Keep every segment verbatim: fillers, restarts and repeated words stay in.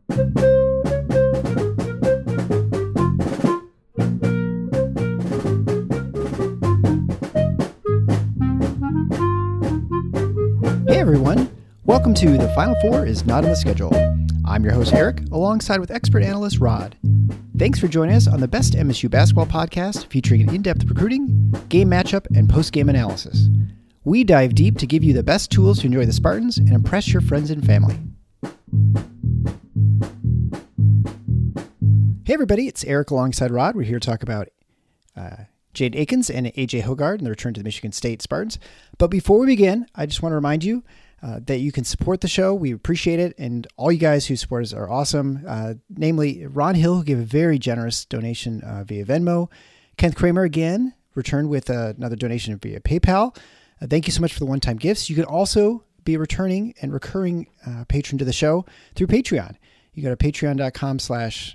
Hey everyone, welcome to The Final Four is Not on the Schedule. I'm your host Eric, alongside with expert analyst Rod. Thanks for joining us on the best M S U basketball podcast featuring in-depth recruiting, game matchup, and post-game analysis. We dive deep to give you the best tools to enjoy the Spartans and impress your friends and family. Hey everybody, it's Eric alongside Rod. We're here to talk about uh, Jade Akins and A J Hoggard and the return to the Michigan State Spartans. But before we begin, I just want to remind you uh, that you can support the show. We appreciate it. And all you guys who support us are awesome. Uh, namely, Ron Hill, who gave a very generous donation uh, via Venmo. Kenneth Kramer, again, returned with uh, another donation via PayPal. Uh, thank you so much for the one-time gifts. You can also be a returning and recurring uh, patron to the show through Patreon. You go to patreon.com slash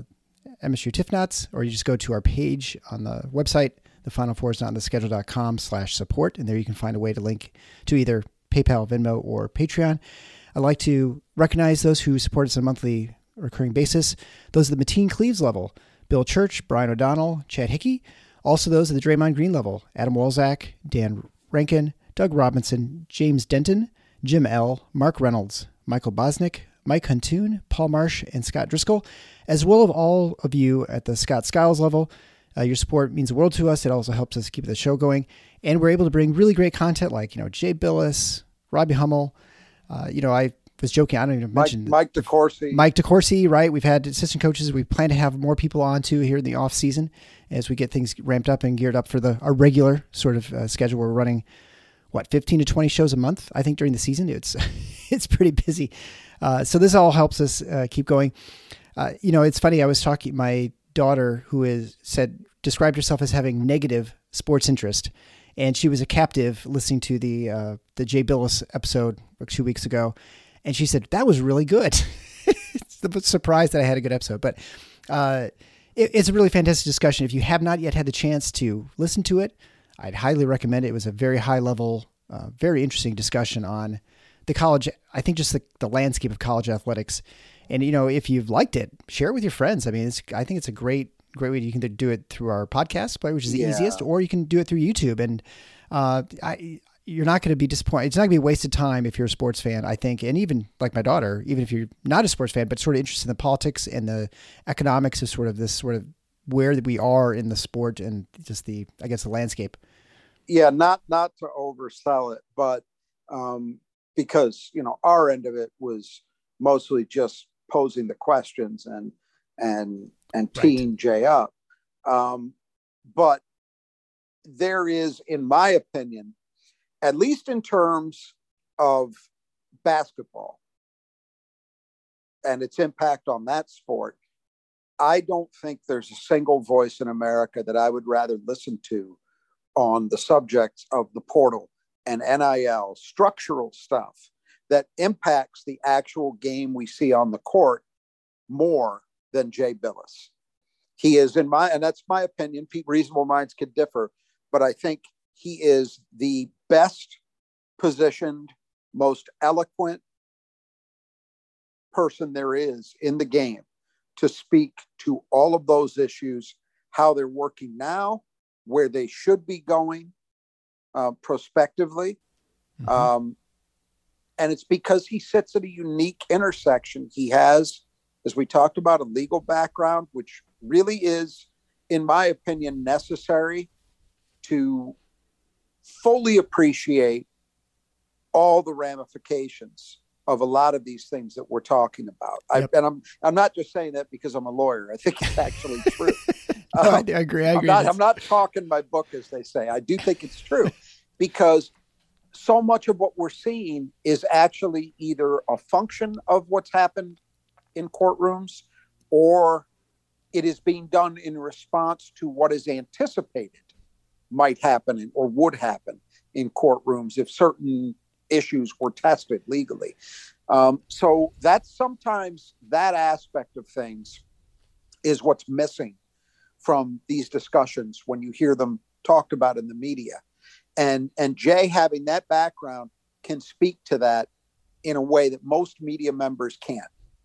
M S U Tifnots, or you just go to our page on the website, the final four is not on the schedule.com slash support. And there you can find a way to link to either PayPal, Venmo, or Patreon. I'd like to recognize those who support us on a monthly recurring basis. Those at the Mateen Cleaves level, Bill Church, Brian O'Donnell, Chad Hickey. Also those at the Draymond Green level, Adam Walzak, Dan Rankin, Doug Robinson, James Denton, Jim L., Mark Reynolds, Michael Bosnick, Mike Huntoon, Paul Marsh, and Scott Driscoll, as well as all of you at the Scott Skiles level. Uh, your support means the world to us. It also helps us keep the show going. And we're able to bring really great content like, you know, Jay Billis, Robbie Hummel. Uh, you know, I was joking. I don't even mention Mike, Mike DeCourcy. Mike DeCourcy, right? We've had assistant coaches. We plan to have more people on too here in the off season as we get things ramped up and geared up for the our regular sort of uh, schedule. We're running, what, fifteen to twenty shows a month, I think, during the season. It's it's pretty busy. Uh, so this all helps us uh, keep going. Uh, you know, it's funny. I was talking, my daughter, who is said, described herself as having negative sports interest. And she was a captive listening to the, uh, the Jay Billis episode like two weeks ago. And she said, that was really good. It's the surprise that I had a good episode, but uh, it, it's a really fantastic discussion. If you have not yet had the chance to listen to it, I'd highly recommend it. It was a very high level, uh, very interesting discussion on the college, I think just the, the landscape of college athletics. And, you know, if you've liked it, share it with your friends. I mean, it's, I think it's a great, great way. You can do it through our podcast player, which is the yeah. easiest, or you can do it through YouTube. And uh, I, you're not going to be disappointed. It's not going to be a wasted time if you're a sports fan, I think. And even like my daughter, even if you're not a sports fan, but sort of interested in the politics and the economics of sort of this sort of where we are in the sport and just the, I guess, the landscape. Yeah, not, not to oversell it, but um, because, you know, our end of it was mostly just posing the questions and and and teeing right. Jay up. Um, but there is, in my opinion, at least in terms of basketball and its impact on that sport, I don't think there's a single voice in America that I would rather listen to on the subjects of the portal and N I L, structural stuff that impacts the actual game we see on the court more than Jay Billis. He is in my, and that's my opinion, reasonable minds could differ, but I think he is the best positioned, most eloquent person there is in the game to speak to all of those issues, how they're working now, where they should be going uh, prospectively. Mm-hmm. Um, And it's because he sits at a unique intersection. He has, as we talked about, a legal background, which really is, in my opinion, necessary to fully appreciate all the ramifications of a lot of these things that we're talking about. Yep. I, and I'm I'm not just saying that because I'm a lawyer. I think it's actually true. no, um, I agree. I agree. I'm not, I'm not talking my book, as they say. I do think it's true because so much of what we're seeing is actually either a function of what's happened in courtrooms, or it is being done in response to what is anticipated might happen or would happen in courtrooms if certain issues were tested legally. Um, so that's sometimes that aspect of things is what's missing from these discussions when you hear them talked about in the media. And and Jay, having that background, can speak to that in a way that most media members can't.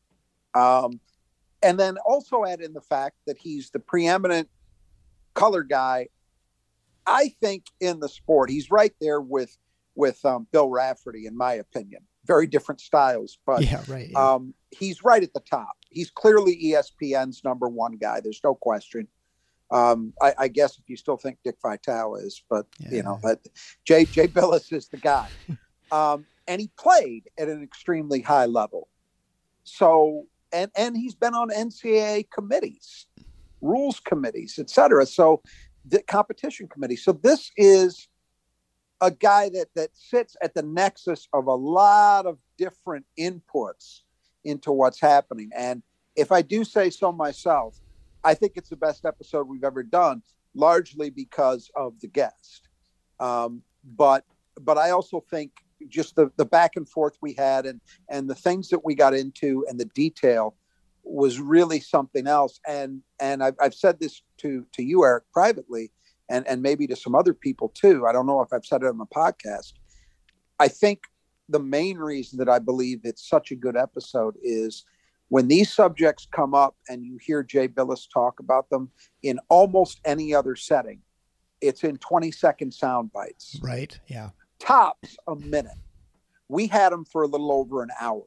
Um, and then also add in the fact that he's the preeminent color guy, I think, in the sport. He's right there with with um, Bill Rafferty, in my opinion. Very different styles, but yeah, right, yeah. um, he's right at the top. He's clearly E S P N's number one guy. There's no question. Um, I, I guess if you still think Dick Vitale is, but yeah. you know, that Jay Jay Bilas is the guy. Um, and he played at an extremely high level. So, and, and he's been on N C double A committees, rules committees, et cetera. So the competition committee. So this is a guy that, that sits at the nexus of a lot of different inputs into what's happening. And if I do say so myself, I think it's the best episode we've ever done, largely because of the guest. Um, but, but I also think just the, the back and forth we had and, and the things that we got into and the detail was really something else. And, and I've, I've said this to, to you, Eric, privately, and, and maybe to some other people too. I don't know if I've said it on the podcast. I think the main reason that I believe it's such a good episode is when these subjects come up and you hear Jay Bilas talk about them in almost any other setting, it's in twenty second sound bites. Right. Yeah. Tops a minute. We had them for a little over an hour.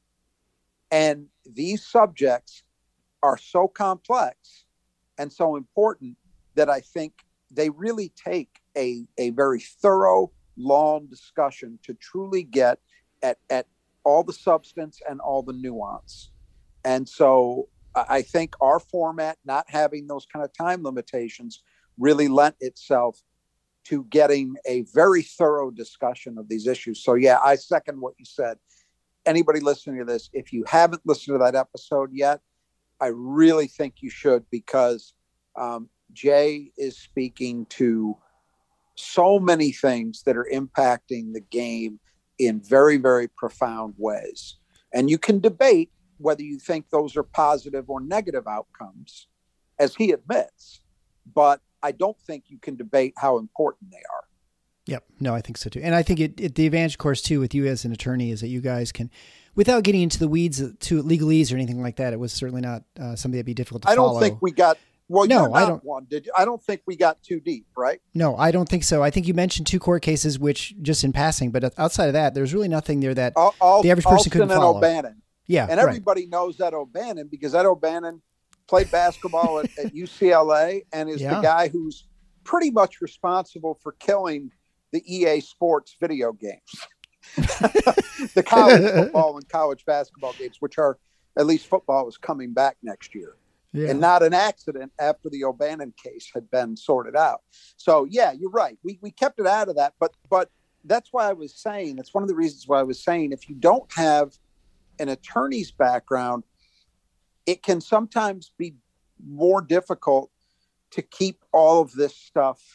And these subjects are so complex and so important that I think they really take a, a very thorough, long discussion to truly get at, at all the substance and all the nuance. And so I think our format, not having those kind of time limitations, really lent itself to getting a very thorough discussion of these issues. So yeah, I second what you said. Anybody listening to this, if you haven't listened to that episode yet, I really think you should, because um, Jay is speaking to so many things that are impacting the game in very, very profound ways. And you can debate whether you think those are positive or negative outcomes, as he admits, but I don't think you can debate how important they are. Yep. No, I think so too. And I think it, it, the advantage, of course, too, with you as an attorney is that you guys can, without getting into the weeds to legalese or anything like that, it was certainly not uh, something that'd be difficult to I don't follow. think we got, well, no, you're not I don't, one, did you? I don't think we got too deep, right? No, I don't think so. I think you mentioned two court cases, which just in passing, but outside of that, there's really nothing there that all, all, the average person Alston couldn't follow. And O'Bannon. Yeah. And everybody right. knows Ed O'Bannon because Ed O'Bannon played basketball at, at U C L A and is yeah. the guy who's pretty much responsible for killing the E A Sports video games, the college football and college basketball games, which are, at least football is coming back next year. Yeah. And not an accident after the O'Bannon case had been sorted out. So yeah, you're right. We we kept it out of that, but but that's why I was saying, that's one of the reasons why I was saying, if you don't have an attorney's background, it can sometimes be more difficult to keep all of this stuff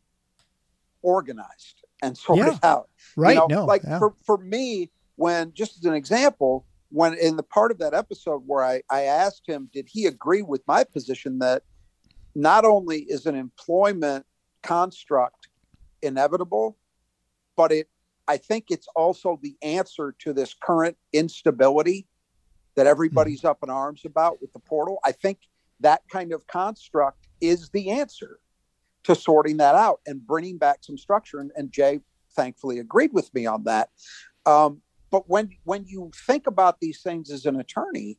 organized and sorted yeah. out. Right. You know, no. like yeah. for, for me, when, just as an example, when in the part of that episode where I, I asked him, did he agree with my position that not only is an employment construct inevitable, but it, I think it's also the answer to this current instability that everybody's mm. up in arms about with the portal. I think that kind of construct is the answer to sorting that out and bringing back some structure. And, and Jay thankfully agreed with me on that. Um, but when, when you think about these things as an attorney,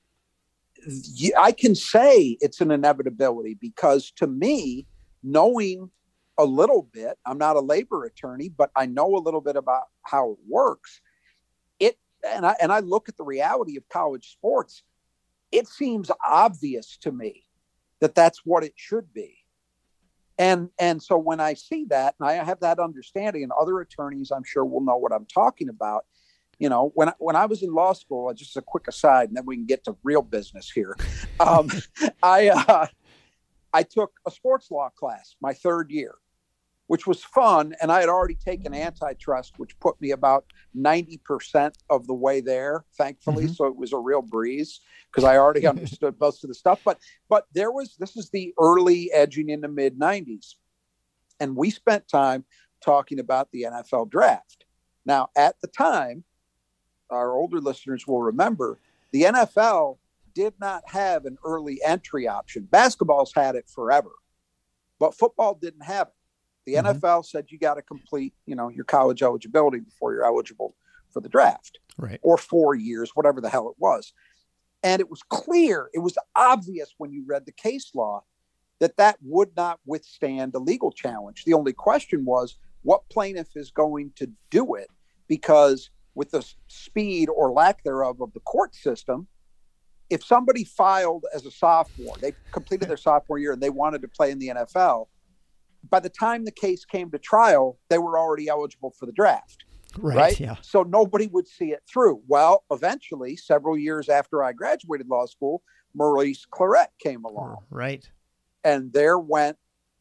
you, I can say it's an inevitability because to me, knowing a little bit, I'm not a labor attorney, but I know a little bit about how it works. It, and I, and I look at the reality of college sports. It seems obvious to me that that's what it should be. And, and so when I see that, and I have that understanding, and other attorneys, I'm sure will know what I'm talking about. You know, when, when I was in law school, just a quick aside, and then we can get to real business here. Um, I, uh, I took a sports law class my third year, which was fun. And I had already taken antitrust, which put me about ninety percent of the way there, thankfully. Mm-hmm. So it was a real breeze because I already understood most of the stuff. But but there was, this is the early edging into mid nineties. And we spent time talking about the N F L draft. Now, at the time, our older listeners will remember The N F L did not have an early entry option. Basketball's had it forever, but football didn't have it. The mm-hmm. N F L said you got to complete, you know, your college eligibility before you're eligible for the draft, right? Or four years, whatever the hell it was. And it was clear, it was obvious when you read the case law that that would not withstand a legal challenge. The only question was what plaintiff is going to do it, because with the speed or lack thereof of the court system, if somebody filed as a sophomore, they completed their sophomore year and they wanted to play in the N F L, by the time the case came to trial, they were already eligible for the draft. Right. right? Yeah. So nobody would see it through. Well, eventually, several years after I graduated law school, Maurice Clarett came along. Right. And there went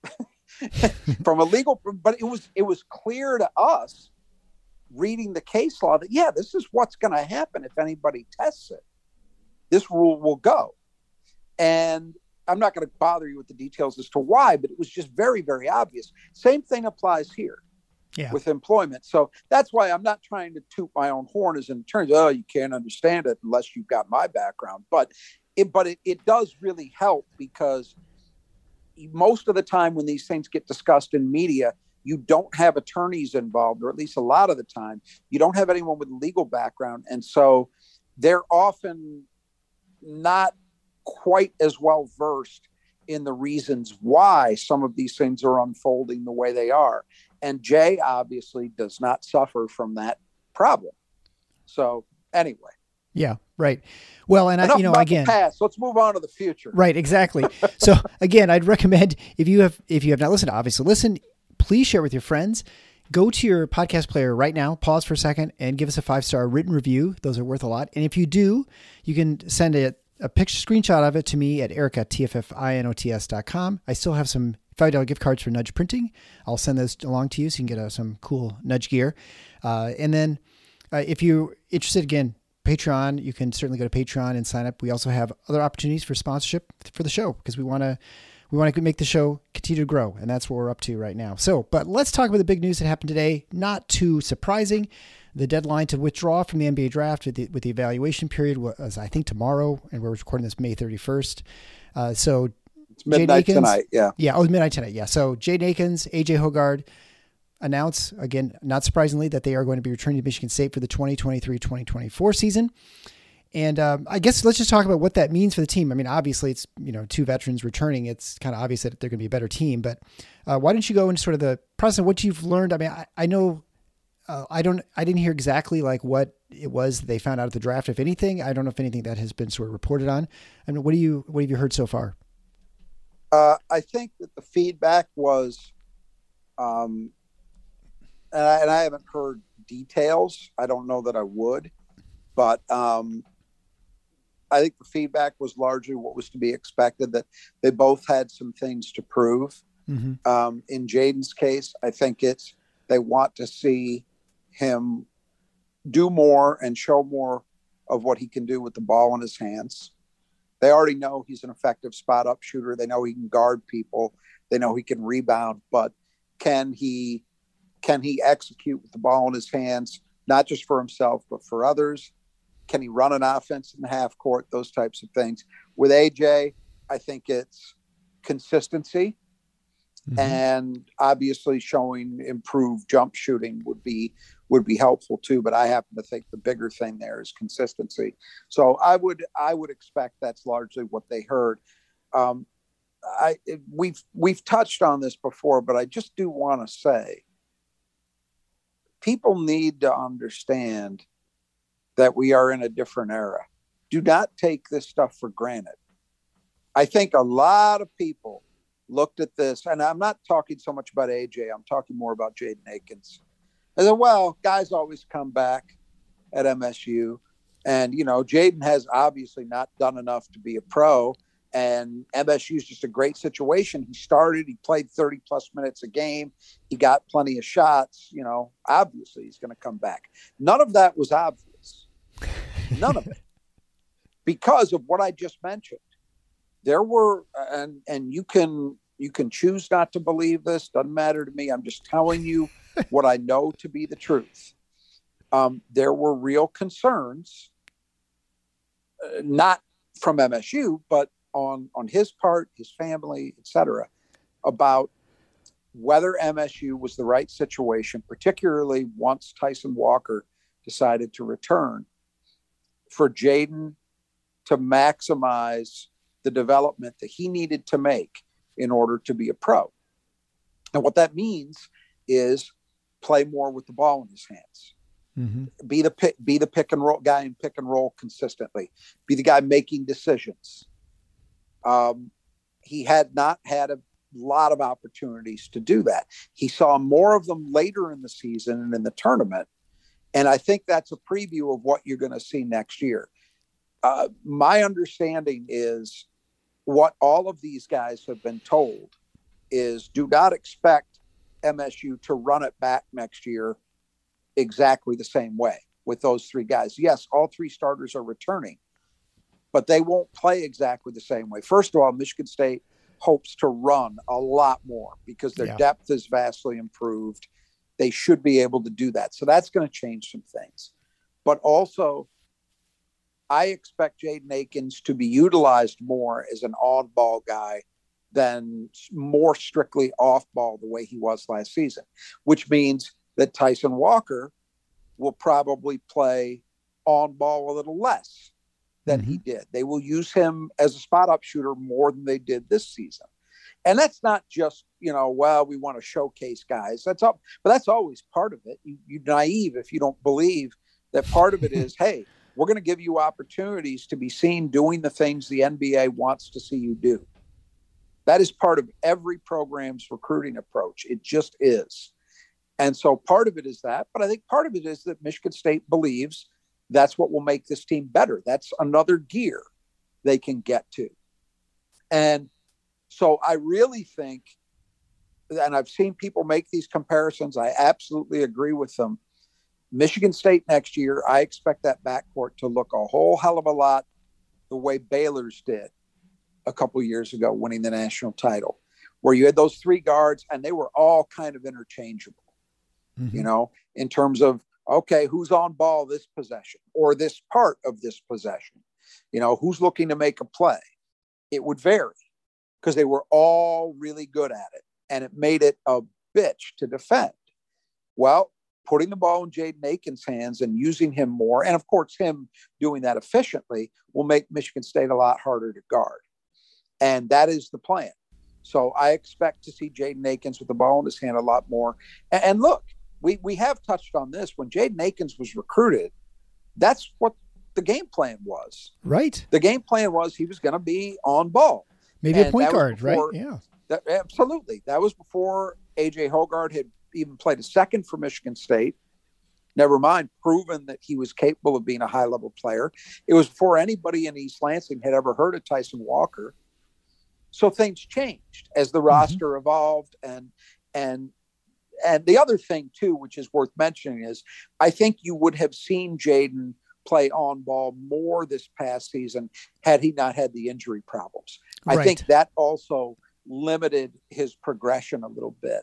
from a legal, but it was, it was clear to us reading the case law that, yeah, this is what's going to happen if anybody tests it. This rule will go. And I'm not going to bother you with the details as to why, but it was just very, very obvious. Same thing applies here yeah. with employment. So that's why I'm not trying to toot my own horn as in terms of, oh, you can't understand it unless you've got my background. But it, but it, it does really help, because most of the time when these things get discussed in media, you don't have attorneys involved, or at least a lot of the time, you don't have anyone with a legal background. And so they're often not quite as well versed in the reasons why some of these things are unfolding the way they are. And Jay obviously does not suffer from that problem. So anyway. Yeah, right. Well, and Enough I, you know, about again, the past. Let's move on to the future. Right, exactly. So again, I'd recommend, if you have, if you have not listened, obviously listen, please share with your friends. Go to your podcast player right now, pause for a second, and give us a five-star written review. Those are worth a lot. And if you do, you can send a, a picture screenshot of it to me at eric at t f f inots dot com. I still have some five dollar gift cards for Nudge Printing. I'll send those along to you so you can get uh, some cool Nudge gear. Uh, and then uh, if you're interested, again, Patreon, you can certainly go to Patreon and sign up. We also have other opportunities for sponsorship for the show, because we want to we want to make the show continue to grow, and that's what we're up to right now. So, but let's talk about the big news that happened today. Not too surprising. The deadline to withdraw from the N B A draft with the, with the evaluation period was, I think, tomorrow, and we're recording this May thirty-first. Uh, so it's midnight Akins, tonight, yeah. Yeah, oh, midnight tonight, yeah. So Jaden Akins, A J Hoggard announce, again, not surprisingly, that they are going to be returning to Michigan State for the twenty twenty-three twenty twenty-four season. And um, I guess let's just talk about what that means for the team. I mean, obviously, it's, you know, two veterans returning. It's kind of obvious that they're going to be a better team. But uh, why don't you go into sort of the process of what you've learned? I mean, I, I know uh, I don't, I didn't hear exactly like what it was they found out at the draft, if anything. I don't know if anything that has been sort of reported on. I mean, what do you, what have you heard so far? Uh, I think that the feedback was, um, and I, and I haven't heard details. I don't know that I would, but um, I think the feedback was largely what was to be expected, that they both had some things to prove. Mm-hmm. Um, in Jaden's case, I think it's, they want to see him do more and show more of what he can do with the ball in his hands. They already know he's an effective spot up shooter. They know he can guard people. They know he can rebound, but can he, can he execute with the ball in his hands, not just for himself, but for others? Can he run an offense in the half court? Those types of things. With A J, I think it's consistency. Mm-hmm. And obviously showing improved jump shooting would be would be helpful too. But I happen to think the bigger thing there is consistency. So I would I would expect that's largely what they heard. Um, I it, we've we've touched on this before, but I just do want to say, people need to understand that we are in a different era. Do not take this stuff for granted. I think a lot of people looked at this, and I'm not talking so much about A J, I'm talking more about Jaden Akins. I said, well, guys always come back at M S U. And, you know, Jaden has obviously not done enough to be a pro. And M S U is just a great situation. He started, he played thirty plus minutes a game. He got plenty of shots. You know, obviously he's going to come back. None of that was obvious. None of it. Because of what I just mentioned. There were, and and you can you can choose not to believe this. Doesn't matter to me. I'm just telling you what I know to be the truth. Um, there were real concerns uh, not from M S U, but on, on his part, his family, et cetera, about whether M S U was the right situation, particularly once Tyson Walker decided to return, for Jaden to maximize the development that he needed to make in order to be a pro. And what that means is play more with the ball in his hands. Mm-hmm. Be the pick, be the pick and roll guy and pick and roll consistently. Be the guy making decisions. Um, he had not had a lot of opportunities to do that. He saw more of them later in the season and in the tournament. And I think that's a preview of what you're going to see next year. Uh, my understanding is what all of these guys have been told is do not expect M S U to run it back next year exactly the same way with those three guys. Yes, all three starters are returning, but they won't play exactly the same way. First of all, Michigan State hopes to run a lot more because their yeah. depth is vastly improved. They should be able to do that. So that's going to change some things. But also, I expect Jaden Akins to be utilized more as an on-ball guy than more strictly off-ball the way he was last season, which means that Tyson Walker will probably play on-ball a little less than mm-hmm. he did. They will use him as a spot-up shooter more than they did this season. And that's not just, you know, well, we want to showcase guys. That's up, but that's always part of it. You, you're naive if you don't believe that part of it is, hey, we're going to give you opportunities to be seen doing the things the N B A wants to see you do. That is part of every program's recruiting approach. It just is. And so part of it is that, but I think part of it is that Michigan State believes that's what will make this team better. That's another gear they can get to. And so I really think, and I've seen people make these comparisons, I absolutely agree with them. Michigan State next year, I expect that backcourt to look a whole hell of a lot the way Baylor's did a couple of years ago, winning the national title, where you had those three guards and they were all kind of interchangeable, mm-hmm. you know, in terms of, okay, who's on ball this possession or this part of this possession, you know, who's looking to make a play. It would vary because they were all really good at it, and it made it a bitch to defend. Well, putting the ball in Jaden Akins' hands and using him more, and of course him doing that efficiently, will make Michigan State a lot harder to guard. And that is the plan. So I expect to see Jaden Akins with the ball in his hand a lot more. And, and look, we, we have touched on this. When Jaden Akins was recruited, that's what the game plan was. Right. The game plan was he was going to be on ball. Maybe and a point guard, before, right? Yeah. That, absolutely. That was before A J Hoggard had even played a second for Michigan State. Never mind, proven that he was capable of being a high-level player. It was before anybody in East Lansing had ever heard of Tyson Walker. So things changed as the mm-hmm. roster evolved. And, and, and the other thing, too, which is worth mentioning is I think you would have seen Jaden play on ball more this past season had he not had the injury problems. Right. I think that also limited his progression a little bit.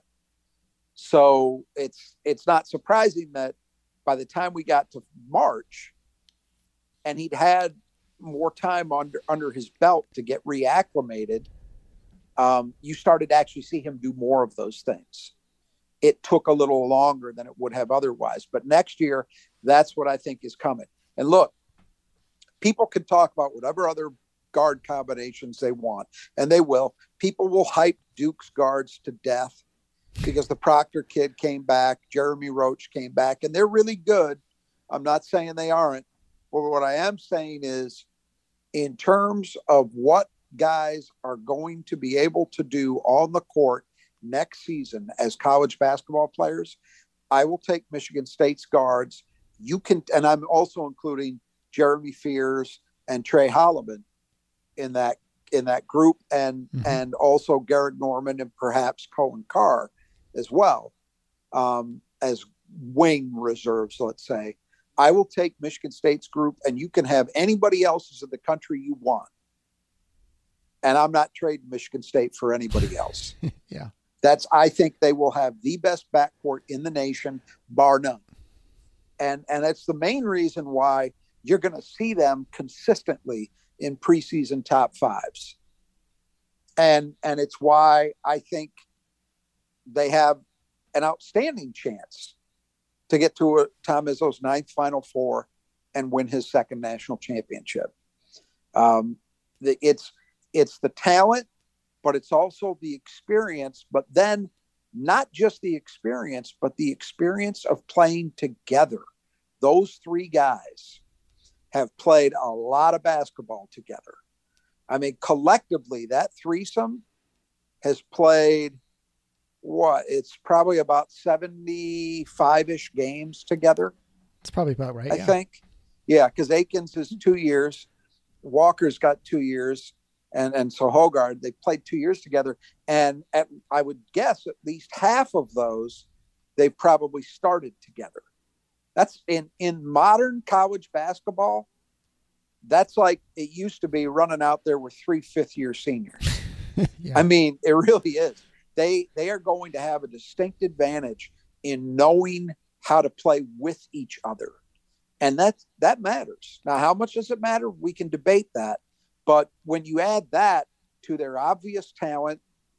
So it's it's not surprising that by the time we got to March and he'd had more time under under his belt to get reacclimated, um, you started to actually see him do more of those things. It took a little longer than it would have otherwise. But next year, that's what I think is coming. And look, people can talk about whatever other guard combinations they want, and they will. People will hype Duke's guards to death because the Proctor kid came back, Jeremy Roach came back, and they're really good. I'm not saying they aren't. But what I am saying is, in terms of what guys are going to be able to do on the court next season as college basketball players, I will take Michigan State's guards. You can, and I'm also including Jeremy Fears and Trey Holloman in that in that group, and mm-hmm. and also Garrett Norman and perhaps Cohen Carr as well, um, as wing reserves, let's say. I will take Michigan State's group, and you can have anybody else's in the country you want. And I'm not trading Michigan State for anybody else. Yeah. That's, I think they will have the best backcourt in the nation, bar none. And and that's the main reason why you're going to see them consistently in preseason top fives. And, and it's why I think they have an outstanding chance to get to a, Tom Izzo's ninth Final Four and win his second national championship. Um, the, it's, it's the talent, but it's also the experience, but then not just the experience, but the experience of playing together. Those three guys have played a lot of basketball together. I mean, collectively, that threesome has played what? It's probably about seventy-five-ish games together. It's probably about right. I yeah. think. Yeah, because Akins is two years. Walker's got two years. And, and so Hoggard, they played two years together. And at, I would guess at least half of those, they probably started together. That's in, in modern college basketball. That's like it used to be running out there with three fifth year seniors. yeah. I mean, it really is. They, they are going to have a distinct advantage in knowing how to play with each other. And that's, that matters. Now, how much does it matter? We can debate that. But when you add that to their obvious talent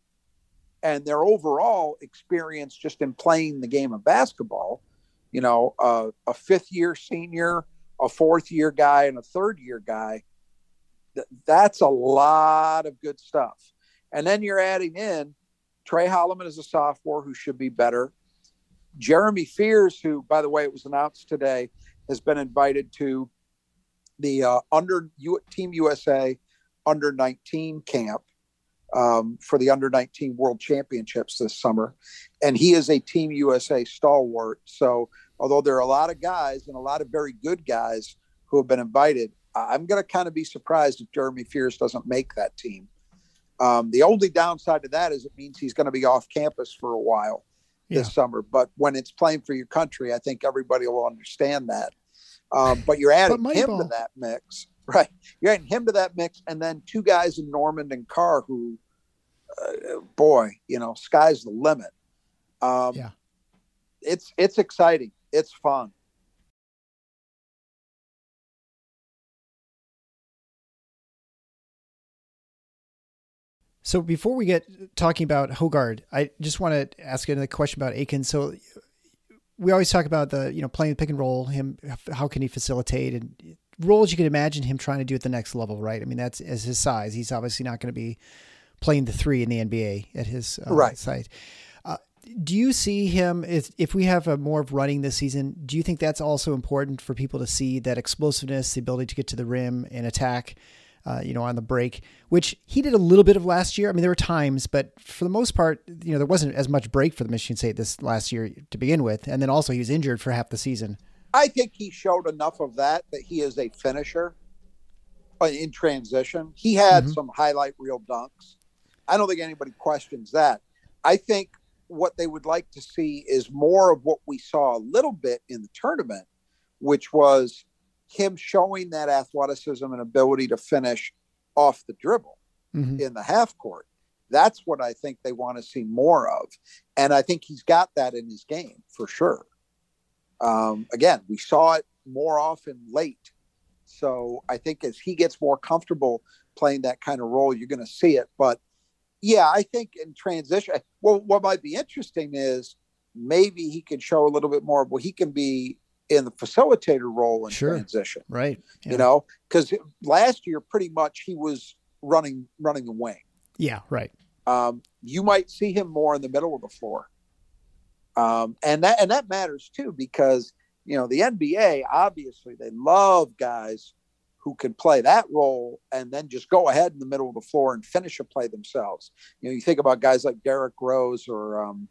and their overall experience just in playing the game of basketball, you know, uh, a fifth year senior, a fourth year guy, and a third year guy, th- that's a lot of good stuff. And then you're adding in Trey Holloman as a sophomore who should be better. Jeremy Fears, who, by the way, it was announced today, has been invited to the uh, under U- Team U S A under nineteen camp um, for the under nineteen World Championships this summer. And he is a Team U S A stalwart. So although there are a lot of guys and a lot of very good guys who have been invited, I'm going to kind of be surprised if Jeremy Fears doesn't make that team. Um, the only downside to that is it means he's going to be off campus for a while this yeah. summer. But when it's playing for your country, I think everybody will understand that. Um, but you're adding but him to that mix, right? You're adding him to that mix, and then two guys in Normand and Carr who, uh, boy, you know, sky's the limit. Um, yeah, it's it's exciting. It's fun. So before we get talking about Hoggard, I just want to ask another question about Akins. So we always talk about the, you know, playing the pick and roll, him, how can he facilitate, and roles you can imagine him trying to do at the next level, right? I mean, that's as his size. He's obviously not going to be playing the three in the N B A at his uh, right. site. Uh, do you see him, if, if we have a more of running this season, do you think that's also important for people to see that explosiveness, the ability to get to the rim and attack, uh, you know, on the break, which he did a little bit of last year. I mean, there were times, but for the most part, you know, there wasn't as much break for the Michigan State this last year to begin with. And then also he was injured for half the season. I think he showed enough of that, that he is a finisher in transition. He had mm-hmm. some highlight reel dunks. I don't think anybody questions that. I think what they would like to see is more of what we saw a little bit in the tournament, which was him showing that athleticism and ability to finish off the dribble mm-hmm. in the half court. That's what I think they want to see more of. And I think he's got that in his game for sure. Um, again, we saw it more often late. So I think as he gets more comfortable playing that kind of role, you're going to see it. But yeah, I think in transition, well, what might be interesting is maybe he can show a little bit more, well, he can be in the facilitator role in sure. transition, right? Yeah. You know, because last year, pretty much he was running, running the wing. Yeah. Right. Um, you might see him more in the middle of the floor. Um, and that, and that matters too, because, you know, the N B A, obviously they love guys who can play that role and then just go ahead in the middle of the floor and finish a play themselves. You know, you think about guys like Derrick Rose or um,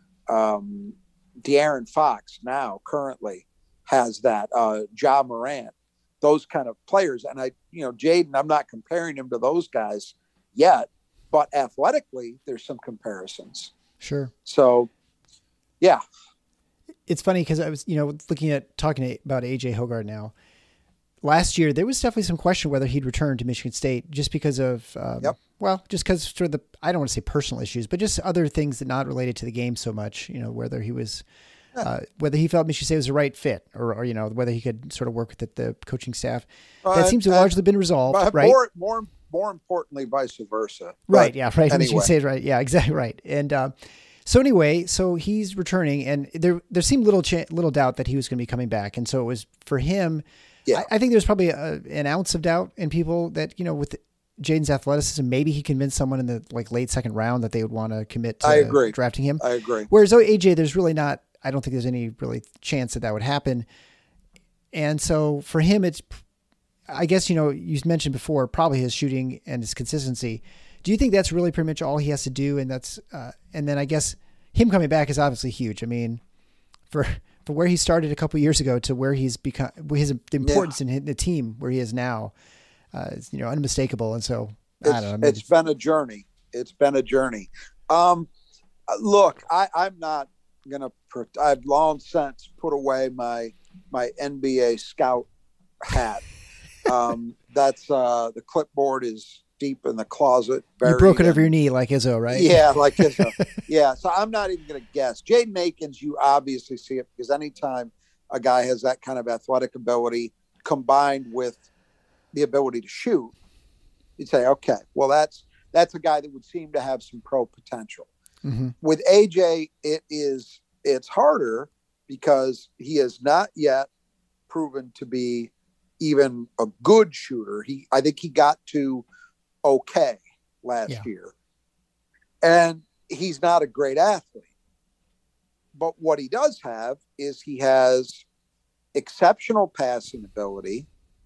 um, De'Aaron Fox now currently has that, uh, Ja Morant, those kind of players. And I, you know, Jaden, I'm not comparing him to those guys yet, but athletically there's some comparisons. Sure. So, yeah. It's funny because I was, you know, looking at talking about A J Hoggard now. Last year, there was definitely some question whether he'd return to Michigan State just because of, um, yep. well, just because sort of the, I don't want to say personal issues, but just other things that not related to the game so much, you know, whether he was uh, whether he felt Michigan State was the right fit, or, or you know whether he could sort of work with the, the coaching staff. Uh, that seems to have largely been resolved, right? More, more, more importantly, vice versa. Right. Yeah. Right. Anyway. Michigan State. Right. Yeah. Exactly. Right. And uh, so anyway, so he's returning, and there there seemed little cha- little doubt that he was going to be coming back, and so it was for him. Yeah. I, I think there's probably a, an ounce of doubt in people that, you know, with Jaden's athleticism, maybe he convinced someone in the like late second round that they would want to commit to I agree. drafting him. I agree. Whereas A J, there's really not, I don't think there's any really chance that that would happen. And so for him, it's, I guess, you know, you mentioned before, probably his shooting and his consistency. Do you think that's really pretty much all he has to do? And that's, uh, and then I guess him coming back is obviously huge. I mean, for, for where he started a couple of years ago to where he's become, his the importance yeah. in the team where he is now, uh, is, you know, unmistakable. And so it's, I don't know. I mean, it's been a journey. It's been a journey. Um, look, I, I'm not going to, I've long since put away my, my N B A scout hat. um, that's uh, the clipboard is deep in the closet. You broke it over your knee like Izzo, right? Yeah, like Izzo. Yeah, so I'm not even going to guess. Jaden Akins, you obviously see it because anytime a guy has that kind of athletic ability combined with the ability to shoot, you'd say, okay, well, that's that's a guy that would seem to have some pro potential. Mm-hmm. With A J, it is it's harder because he has not yet proven to be even a good shooter. He, I think he got to okay last yeah. year, and he's not a great athlete. But what he does have is he has exceptional passing ability,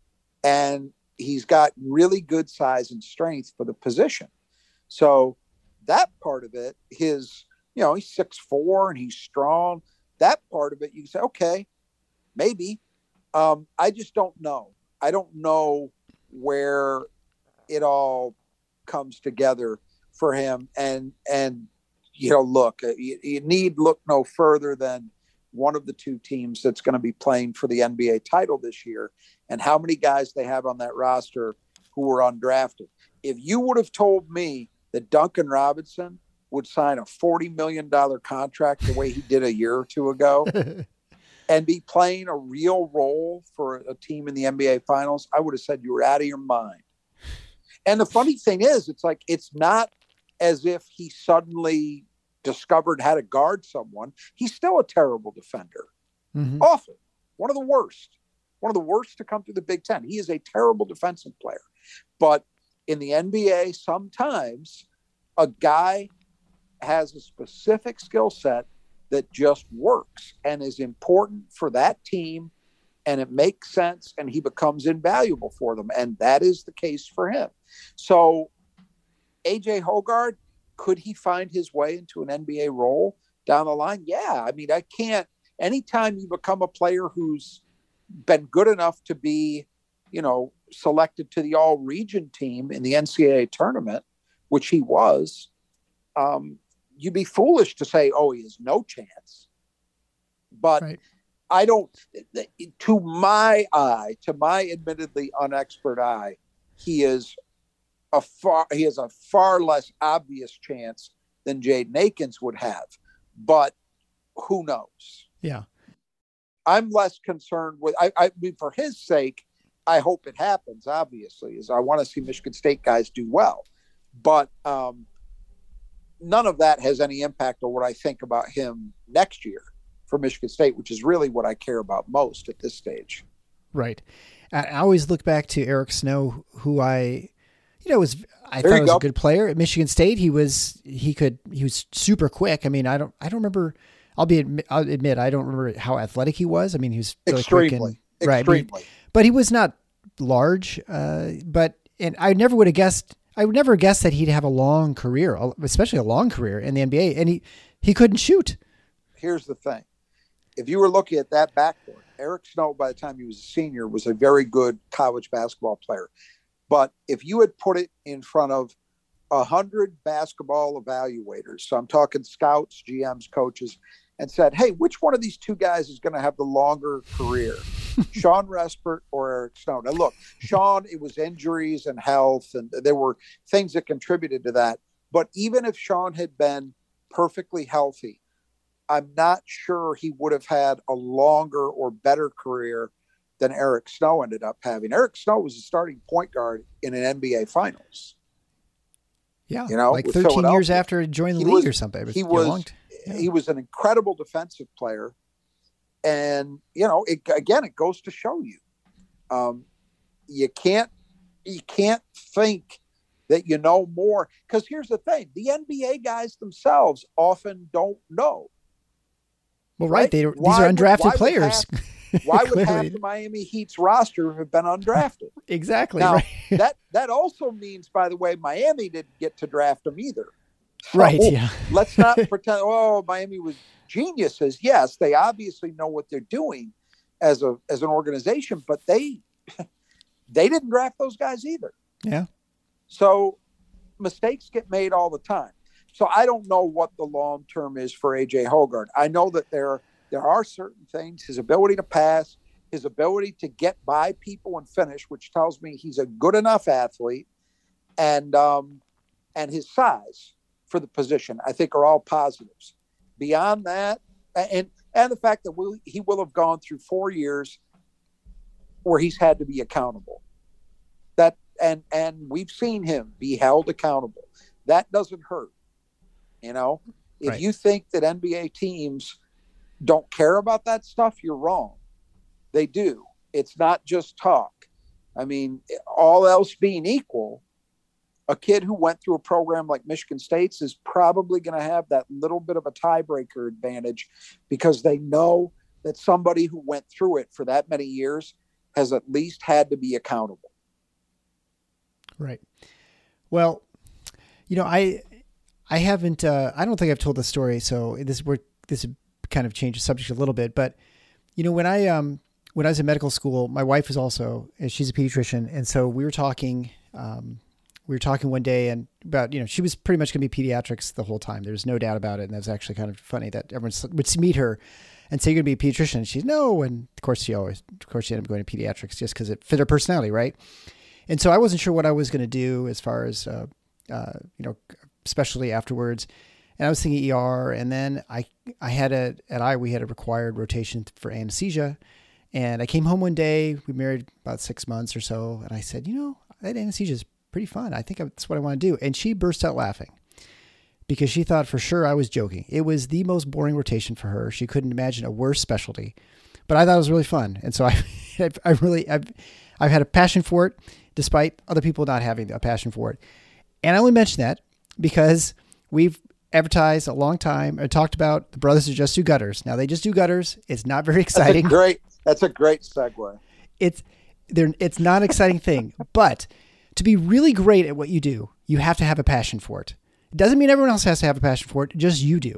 and he's got really good size and strength for the position. So that part of it, his, you know, he's six foot four and he's strong. That part of it, you can say, okay, maybe. Um, I just don't know. I don't know where it all comes together for him. And, and, you know, look, you, you need look no further than one of the two teams that's going to be playing for the N B A title this year and how many guys they have on that roster who were undrafted. If you would have told me that Duncan Robinson would sign a forty million dollars contract the way he did a year or two ago and be playing a real role for a team in the N B A finals, I would have said you were out of your mind. And the funny thing is, it's like, it's not as if he suddenly discovered how to guard someone. He's still a terrible defender. Mm-hmm. Awful. One of the worst. One of the worst to come through the Big Ten. He is a terrible defensive player. But in the N B A, sometimes a guy has a specific skill set that just works and is important for that team, and it makes sense, and he becomes invaluable for them. And that is the case for him. So A J Hoggard, could he find his way into an N B A role down the line? Yeah. I mean, I can't, anytime you become a player who's been good enough to be, you know, selected to the all region team in the N C double A tournament, which he was, um, you'd be foolish to say, oh, he has no chance. But right. I don't, to my eye, to my admittedly unexpert eye, he is a far, he has a far less obvious chance than Jaden Akins would have, but who knows? Yeah. I'm less concerned with, I, I mean, for his sake, I hope it happens, obviously, is I want to see Michigan State guys do well, but um, none of that has any impact on what I think about him next year for Michigan State, which is really what I care about most at this stage. Right. I always look back to Eric Snow, who I, you know, was, I there thought was go. a good player at Michigan State. He was, he could, he was super quick. I mean, I don't, I don't remember, I'll be, I'll admit, I don't remember how athletic he was. I mean, he was really extremely, quick and, extremely. Right, but, but he was not large. Uh, but, and I never would have guessed, I would never guess that he'd have a long career, especially a long career in the N B A. And he, he couldn't shoot. Here's the thing. If you were looking at that backcourt, Eric Snow, by the time he was a senior, was a very good college basketball player. But if you had put it in front of a hundred basketball evaluators, so I'm talking scouts, G Ms, coaches, and said, hey, which one of these two guys is going to have the longer career, Sean Respert or Eric Snow? Now, look, Sean, it was injuries and health, and there were things that contributed to that. But even if Sean had been perfectly healthy, I'm not sure he would have had a longer or better career than Eric Snow ended up having. Eric Snow was a starting point guard in an N B A Finals. Yeah, you know, like thirteen years after he joined the he league was, or something. He was yeah. he was an incredible defensive player, and you know, it, again, it goes to show you, um, you can't you can't think that you know more, because here's the thing: the N B A guys themselves often don't know. Well, right, right? They, these are undrafted why players. Would half, why would half the Miami Heat's roster have been undrafted? Exactly. Now, right. that that also means, by the way, Miami didn't get to draft them either. So right. Yeah. let's not pretend. Oh, Miami was geniuses. Yes, they obviously know what they're doing as a as an organization, but they they didn't draft those guys either. Yeah. So mistakes get made all the time. So I don't know what the long term is for A J Hoggard. I know that there, there are certain things, his ability to pass, his ability to get by people and finish, which tells me he's a good enough athlete, and um, and his size for the position, I think, are all positives. Beyond that, and and the fact that we'll, he will have gone through four years where he's had to be accountable. That and and we've seen him be held accountable. That doesn't hurt. You know, if right. you think that N B A teams don't care about that stuff, you're wrong. They do. It's not just talk. I mean, all else being equal, a kid who went through a program like Michigan State's is probably going to have that little bit of a tiebreaker advantage, because they know that somebody who went through it for that many years has at least had to be accountable. Right. Well, you know, I, I haven't, uh, I don't think I've told the story. So this, we're, this kind of changed the subject a little bit, but you know, when I, um, when I was in medical school, my wife was also, and she's a pediatrician. And so we were talking, um, we were talking one day and about, you know, she was pretty much going to be pediatrics the whole time. There's no doubt about it. And that was actually kind of funny that everyone would meet her and say, you're going to be a pediatrician. And she's no. And of course she always, of course she ended up going to pediatrics just because it fit her personality. Right. And so I wasn't sure what I was going to do as far as, uh, uh, you know, specialty afterwards. And I was thinking E R. And then I, I had a, at I, we had a required rotation for anesthesia. And I came home one day, we married about six months or so. And I said, you know, that anesthesia is pretty fun. I think that's what I want to do. And she burst out laughing because she thought for sure I was joking. It was the most boring rotation for her. She couldn't imagine a worse specialty, but I thought it was really fun. And so I, I really, I've, I've had a passion for it despite other people not having a passion for it. And I only mention that because we've advertised a long time and talked about the brothers who just do gutters. Now they just do gutters. It's not very exciting. That's a great, that's a great segue. It's they're, it's not an exciting thing, but to be really great at what you do, you have to have a passion for it. It doesn't mean everyone else has to have a passion for it. Just you do.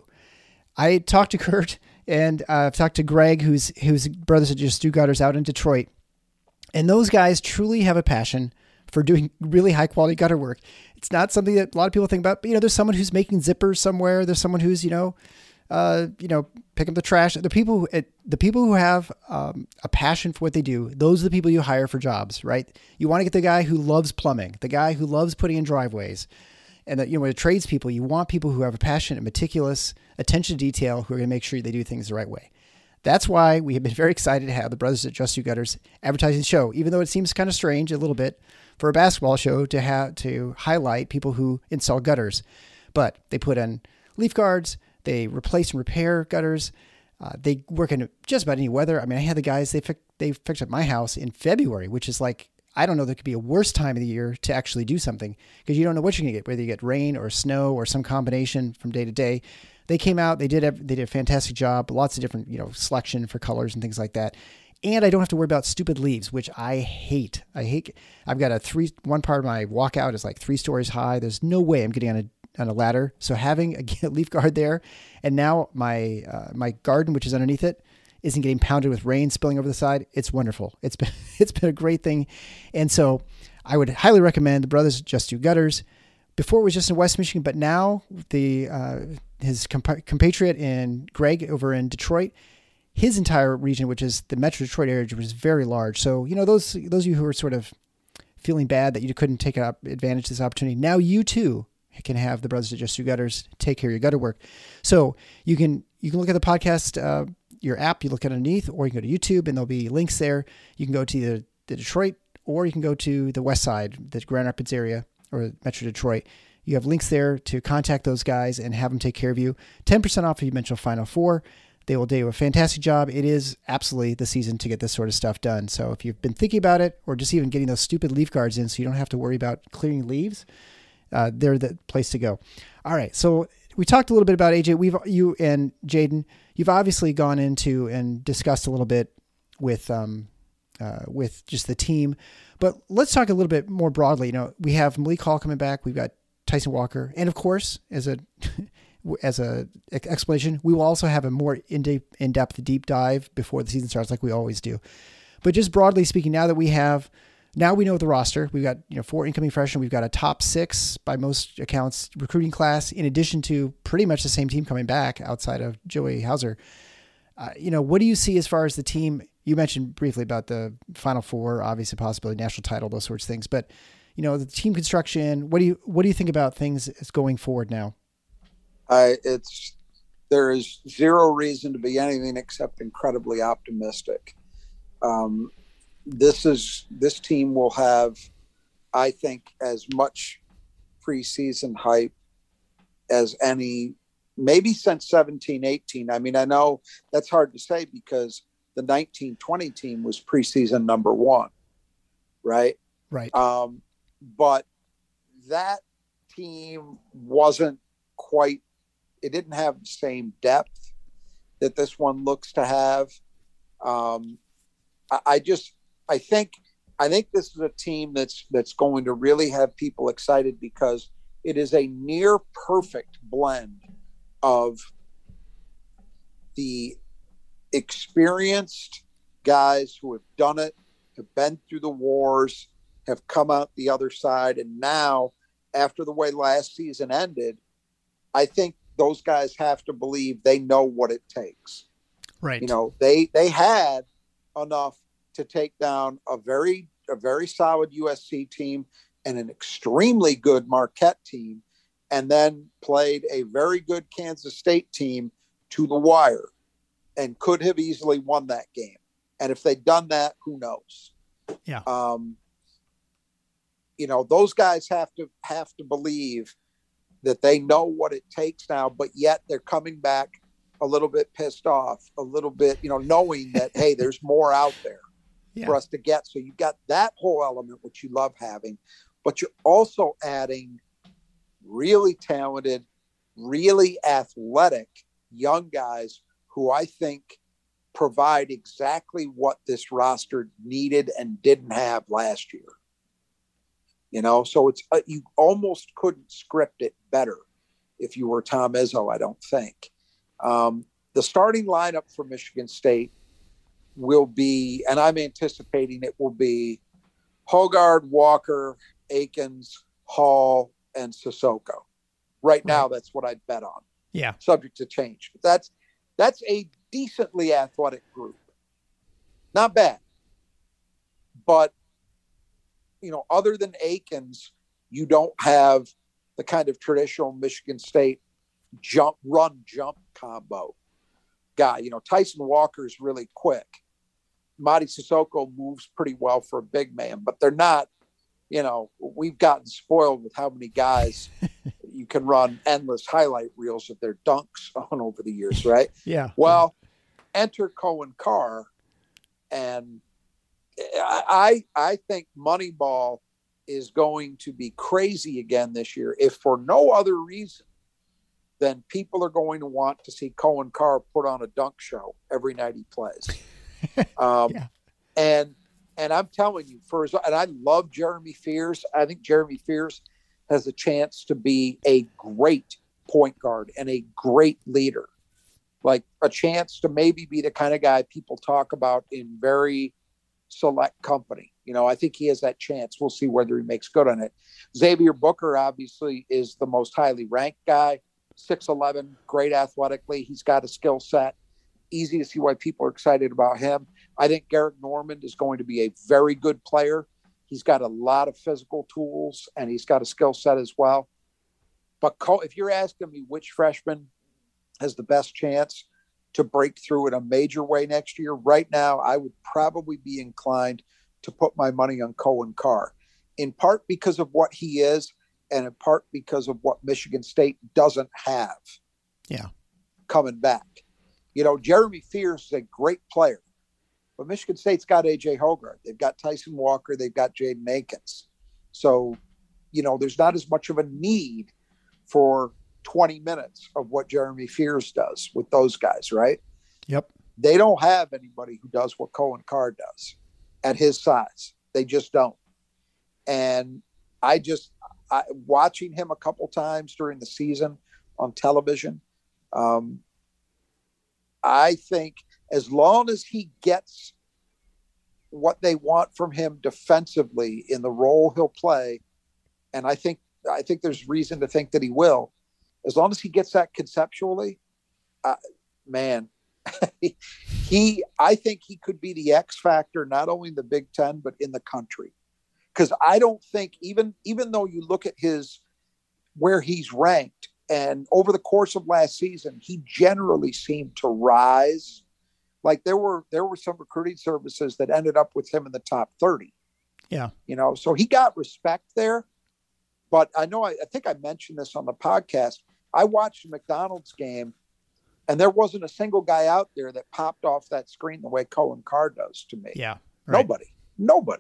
I talked to Kurt and uh, I've talked to Greg, who's, who's brothers that just do gutters out in Detroit. And those guys truly have a passion for doing really high quality gutter work. It's not something that a lot of people think about, but you know, there's someone who's making zippers somewhere. There's someone who's, you know, uh, you know, pick up the trash. The people who, the people who have um, a passion for what they do, those are the people you hire for jobs, right? You want to get the guy who loves plumbing, the guy who loves putting in driveways, and that, you know, with tradespeople, you want people who have a passion and meticulous attention to detail who are going to make sure they do things the right way. That's why we have been very excited to have the Brothers at Just Do Gutters advertising show, even though it seems kind of strange a little bit for a basketball show to have to highlight people who install gutters, but they put in leaf guards, they replace and repair gutters. Uh, they work in just about any weather. I mean, I had the guys, they, fi- they fixed up my house in February, which is like, I don't know, there could be a worse time of the year to actually do something because you don't know what you're going to get, whether you get rain or snow or some combination from day to day. They came out, they did, they did a fantastic job, lots of different, you know, selection for colors and things like that. And I don't have to worry about stupid leaves, which I hate. I hate, I've got a three, one part of my walkout is like three stories high. There's no way I'm getting on a on a ladder. So having a leaf guard there, and now my uh, my garden, which is underneath it, isn't getting pounded with rain spilling over the side. It's wonderful. It's been it's been a great thing, and so I would highly recommend the Brothers Just Do Gutters. Before it was just in West Michigan, but now the uh, his compa- compatriot in Greg over in Detroit, his entire region, which is the Metro Detroit area, which is very large. So you know those those of you who are sort of feeling bad that you couldn't take advantage of this opportunity, now you too can have the Brothers that Just Do Gutters take care of your gutter work. So you can you can look at the podcast, uh, your app, you look at underneath, or you can go to YouTube and there'll be links there. You can go to the, the Detroit, or you can go to the West Side, the Grand Rapids area, or Metro Detroit. You have links there to contact those guys and have them take care of you. ten percent off if you mention Final Four. They will do a fantastic job. It is absolutely the season to get this sort of stuff done. So if you've been thinking about it, or just even getting those stupid leaf guards in so you don't have to worry about clearing leaves, uh, they're the place to go. All right. So we talked a little bit about A J. We've, you and Jaden, you've obviously gone into and discussed a little bit with, um, uh, with just the team, but let's talk a little bit more broadly. You know, we have Malik Hall coming back. We've got Tyson Walker. And of course, as a, as a explanation, we will also have a more in-depth, in-depth deep dive before the season starts, like we always do. But just broadly speaking, now that we have, now we know the roster, we've got, you know, four incoming freshmen. We've got a top six by most accounts recruiting class, in addition to pretty much the same team coming back outside of Joey Hauser. Uh, you know, what do you see as far as the team? You mentioned briefly about the Final Four, obviously possibility, national title, those sorts of things, but you know, the team construction, what do you, what do you think about things as going forward now? I, it's, there is zero reason to be anything except incredibly optimistic. Um, this is, this team will have, I think, as much preseason hype as any, maybe since seventeen, eighteen. I mean, I know that's hard to say because the nineteen twenty team was preseason number one, right? Right. Um, but that team wasn't quite, it didn't have the same depth that this one looks to have. Um, I, I just, I think, I think this is a team that's, that's going to really have people excited because it is a near perfect blend of the experienced guys who have done it, have been through the wars, have come out the other side. And now, after the way last season ended, I think those guys have to believe they know what it takes. Right. You know, they, they had enough to take down a very, a very solid U S C team and an extremely good Marquette team, and then played a very good Kansas State team to the wire and could have easily won that game. And if they'd done that, who knows? Yeah. Um, you know, those guys have to have to believe that they know what it takes now, but yet they're coming back a little bit pissed off, a little bit, you know, knowing that, hey, there's more out there yeah. for us to get. So you've got that whole element, which you love having, but you're also adding really talented, really athletic young guys who I think provide exactly what this roster needed and didn't have last year. You know, so it's, uh, you almost couldn't script it better if you were Tom Izzo, I don't think. Um, the starting lineup for Michigan State will be, and I'm anticipating it will be Hoggard, Walker, Akins, Hall, and Sissoko. Right now, right. That's what I'd bet on. Yeah. Subject to change. But that's, that's a decently athletic group. Not bad. But, you know, other than Akins, you don't have the kind of traditional Michigan State jump, run, jump combo guy. You know, Tyson Walker is really quick. Mady Sissoko moves pretty well for a big man, but they're not, you know, we've gotten spoiled with how many guys you can run endless highlight reels of their dunks on over the years, right? Yeah. Well, enter Cohen Carr, and I I think Moneyball is going to be crazy again this year, if for no other reason than people are going to want to see Cohen Carr put on a dunk show every night he plays. Um, yeah. And and I'm telling you, for and I love Jeremy Fears. I think Jeremy Fears has a chance to be a great point guard and a great leader, like a chance to maybe be the kind of guy people talk about in very select company. You know, I think he has that chance. We'll see whether he makes good on it. Xavier Booker obviously is the most highly ranked guy, six eleven, great athletically. He's got a skill set. Easy to see why people are excited about him. I think Garrett Normand is going to be a very good player. He's got a lot of physical tools, and he's got a skill set as well. But if you're asking me which freshman has the best chance to break through in a major way next year, right now, I would probably be inclined to put my money on Cohen Carr, in part because of what he is and in part because of what Michigan State doesn't have. Yeah. Coming back. You know, Jeremy Fears is a great player, but Michigan State's got A J Hoggard. They've got Tyson Walker. They've got Jaden Akins. So, you know, there's not as much of a need for twenty minutes of what Jeremy Fears does with those guys, right? Yep. They don't have anybody who does what Cohen Carr does at his size. They just don't. And I just, I, watching him a couple times during the season on television, um, I think as long as he gets what they want from him defensively in the role he'll play, and I think I think there's reason to think that he will, as long as he gets that conceptually, uh, man, he I think he could be the X factor not only in the Big Ten but in the country. Because I don't think even even though you look at his where he's ranked, and over the course of last season, he generally seemed to rise. Like there were there were some recruiting services that ended up with him in the top thirty. Yeah. You know, so he got respect there. But I know I, I think I mentioned this on the podcast. I watched a McDonald's game, and there wasn't a single guy out there that popped off that screen the way Cohen Carr does to me. Yeah. Right. Nobody. Nobody.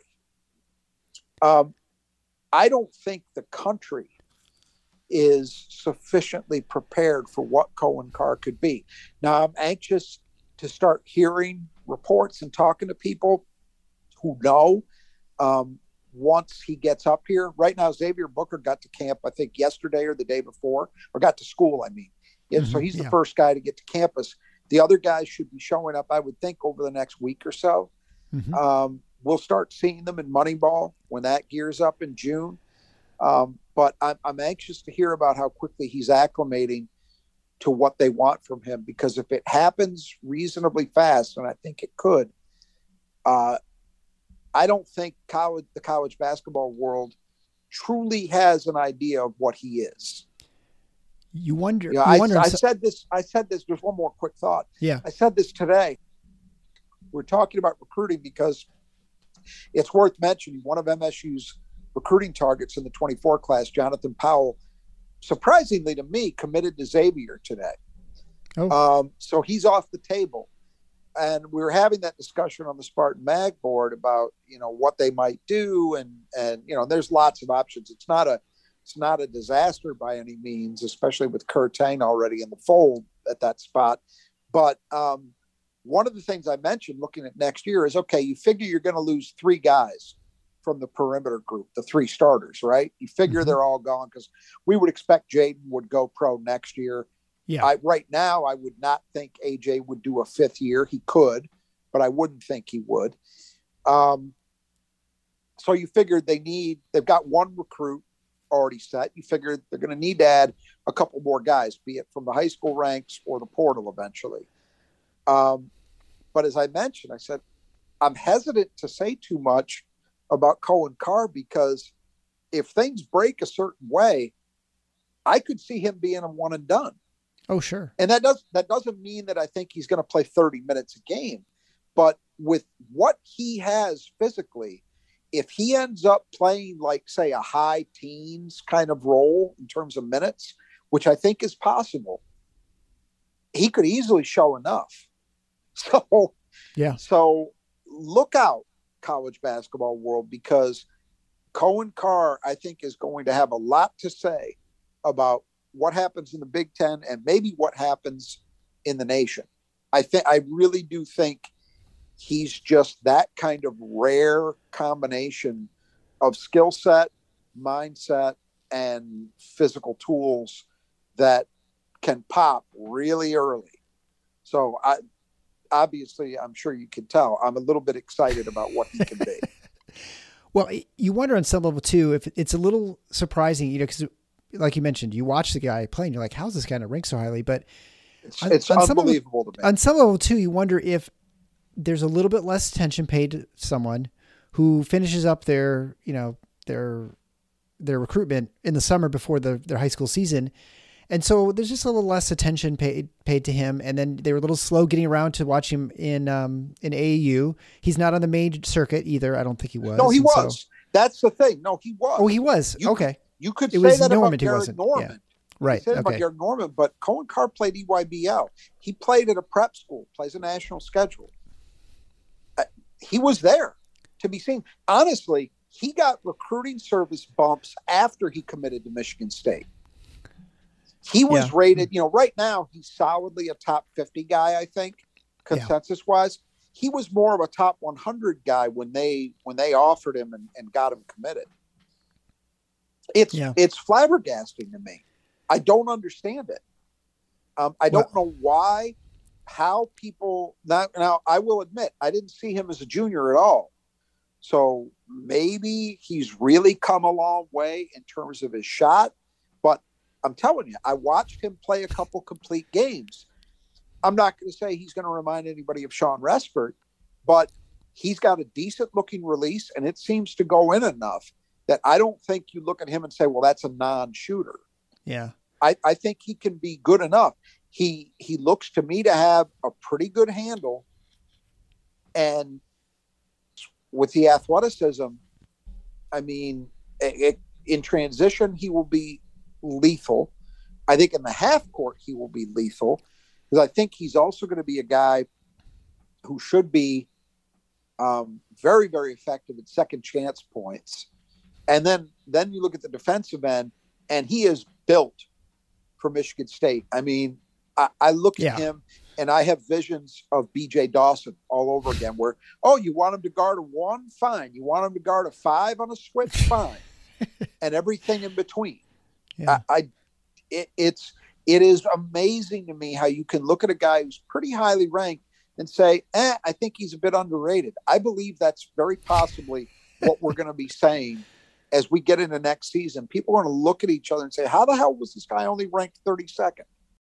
Um, I don't think the country is sufficiently prepared for what Cohen Carr could be. Now, I'm anxious to start hearing reports and talking to people who know um, once he gets up here. Right now, Xavier Booker got to camp, I think, yesterday or the day before, or got to school, I mean. Yeah, mm-hmm, so he's yeah. the first guy to get to campus. The other guys should be showing up, I would think, over the next week or so. Mm-hmm. Um, we'll start seeing them in Moneyball when that gears up in June. Um, but I'm, I'm anxious to hear about how quickly he's acclimating to what they want from him, because if it happens reasonably fast, and I think it could, uh, I don't think college, the college basketball world truly has an idea of what he is. You wonder. You know, you I, wonder I said this. I said this. There's one more quick thought. Yeah. I said this today. We're talking about recruiting because it's worth mentioning one of M S U's recruiting targets in the twenty-four class, Jonathan Powell, surprisingly to me, committed to Xavier today. Oh. Um, so he's off the table. And we were having that discussion on the Spartan Mag board about, you know, what they might do. And, and, you know, there's lots of options. It's not a, it's not a disaster by any means, especially with Kurtane already in the fold at that spot. But um, one of the things I mentioned looking at next year is, okay, you figure you're going to lose three guys from the perimeter group, the three starters, right? You figure mm-hmm. they're all gone because we would expect Jaden would go pro next year. Yeah. I, right now, I would not think A J would do a fifth year. He could, but I wouldn't think he would. Um, so you figured they need, they've got one recruit already set. You figure they're going to need to add a couple more guys, be it from the high school ranks or the portal eventually. Um, but as I mentioned, I said, I'm hesitant to say too much about Cohen Carr because if things break a certain way, I could see him being a one and done. Oh, sure. And that does that doesn't mean that I think he's going to play thirty minutes a game, but with what he has physically, if he ends up playing like, say, a high teens kind of role in terms of minutes, which I think is possible, he could easily show enough. So, yeah. So look out, college basketball world, because Cohen Carr, I think, is going to have a lot to say about what happens in the Big Ten and maybe what happens in the nation. I think, I really do think he's just that kind of rare combination of skill set, mindset, and physical tools that can pop really early. So I, obviously, I'm sure you can tell, I'm a little bit excited about what he can be. Well, you wonder on some level too, if it's a little surprising, you know, because like you mentioned, you watch the guy play and you're like, how's this guy ranked so highly? But it's, on, it's on unbelievable level, to me. On some level too, you wonder if there's a little bit less attention paid to someone who finishes up their, you know, their, their recruitment in the summer before the, their high school season. And so there's just a little less attention paid paid to him. And then they were a little slow getting around to watch him in um, in A A U. He's not on the main circuit either. I don't think he was. No, he and was. So, That's the thing. No, he was. oh, he was. You okay. Could, you could it say was that Norman about who Garrett wasn't. Norman. Yeah. Right. Say that okay. about Garrett Norman, but Cohen Carr played E Y B L. He played at a prep school, plays a national schedule. Uh, he was there to be seen. Honestly, he got recruiting service bumps after he committed to Michigan State. He was yeah. rated, you know, right now he's solidly a top fifty guy, I think, consensus wise. He was more of a top one hundred guy when they when they offered him and, and got him committed. It's yeah. it's flabbergasting to me. I don't understand it. Um, I don't well, know why, how people now, now I will admit I didn't see him as a junior at all. So maybe he's really come a long way in terms of his shot. But I'm telling you, I watched him play a couple complete games. I'm not going to say he's going to remind anybody of Sean Respert, but he's got a decent looking release and it seems to go in enough that I don't think you look at him and say, well, that's a non-shooter. Yeah. I, I think he can be good enough. He he looks to me to have a pretty good handle. And with the athleticism, I mean, it, in transition, he will be lethal. I think in the half court, he will be lethal. Because I think he's also going to be a guy who should be um, very, very effective at second chance points. And then, then you look at the defensive end, and he is built for Michigan State. I mean, I, I look at yeah. him, and I have visions of B J Dawson all over again where, oh, you want him to guard a one? Fine. You want him to guard a five on a switch? Fine. And everything in between. Yeah. I, I it, it's it is amazing to me how you can look at a guy who's pretty highly ranked and say, eh, I think he's a bit underrated. I believe that's very possibly what we're going to be saying as we get into next season. People are going to look at each other and say, how the hell was this guy only ranked thirty-second?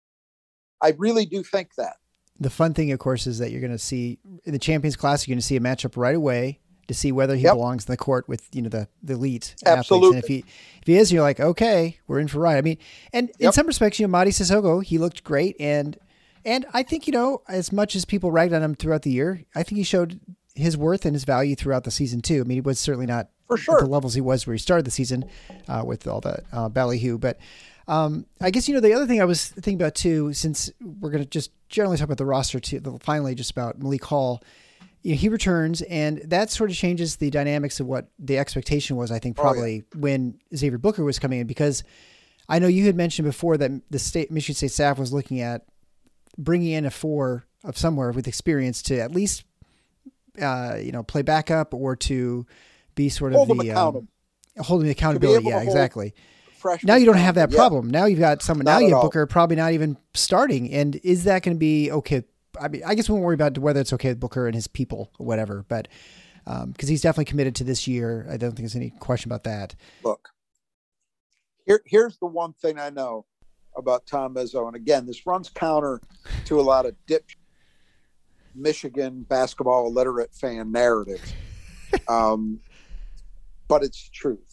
I really do think that. The fun thing, of course, is that you're going to see in the Champions Class, you're going to see a matchup right away to see whether he yep. belongs in the court with, you know, the, the elite Absolutely. athletes. And if he, if he is, you're like, okay, we're in for a ride. I mean, and yep. in some respects, you know, Mady Sissoko, he looked great. And, and I think, you know, as much as people ragged on him throughout the year, I think he showed his worth and his value throughout the season too. I mean, he was certainly not for sure at the levels he was where he started the season uh, with all the uh, ballyhoo, but Um, I guess, you know, the other thing I was thinking about too, since we're going to just generally talk about the roster too, finally just about Malik Hall, you know, he returns and that sort of changes the dynamics of what the expectation was, I think probably oh, yeah. when Xavier Booker was coming in, because I know you had mentioned before that the state Michigan State staff was looking at bringing in a four of somewhere with experience to at least, uh, you know, play backup or to be sort hold of them the, accountable. um, holding the accountability. Yeah, exactly. Freshman now you don't have that yeah. problem. Now you've got someone, Not now you have all. Booker probably not even starting. And is that going to be okay? I mean, I guess we won't worry about whether it's okay with Booker and his people or whatever, but um, cause he's definitely committed to this year. I don't think there's any question about that. Look, here, here's the one thing I know about Tom Izzo. And again, this runs counter to a lot of dip Michigan basketball illiterate fan narrative. um, but it's the truth.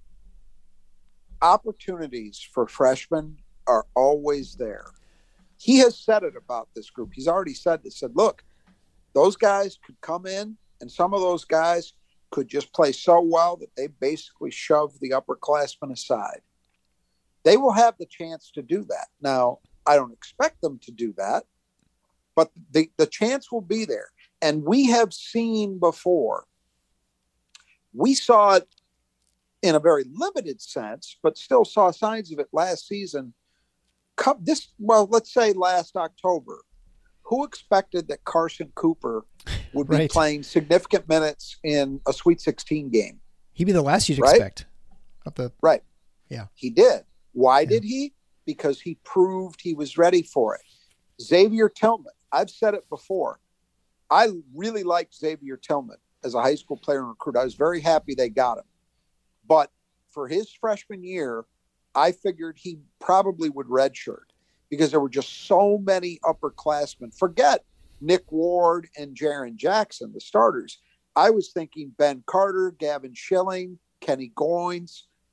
Opportunities for freshmen are always there. He has said it about this group. He's already said this, said, look, those guys could come in and some of those guys could just play so well that they basically shove the upperclassmen aside. They will have the chance to do that. Now, I don't expect them to do that, but the, the chance will be there. And we have seen before, we saw it in a very limited sense, but still saw signs of it last season. Come this, well, let's say last October, who expected that Carson Cooper would be right. playing significant minutes in a Sweet sixteen game? He'd be the last you'd right? expect. Of the right. Yeah. He did. Why yeah. did he? Because he proved he was ready for it. Xavier Tillman, I've said it before. I really liked Xavier Tillman as a high school player and recruit. I was very happy they got him. But for his freshman year, I figured he probably would redshirt because there were just so many upperclassmen. Forget Nick Ward and Jaren Jackson, the starters. I was thinking Ben Carter, Gavin Schilling, Kenny Goins.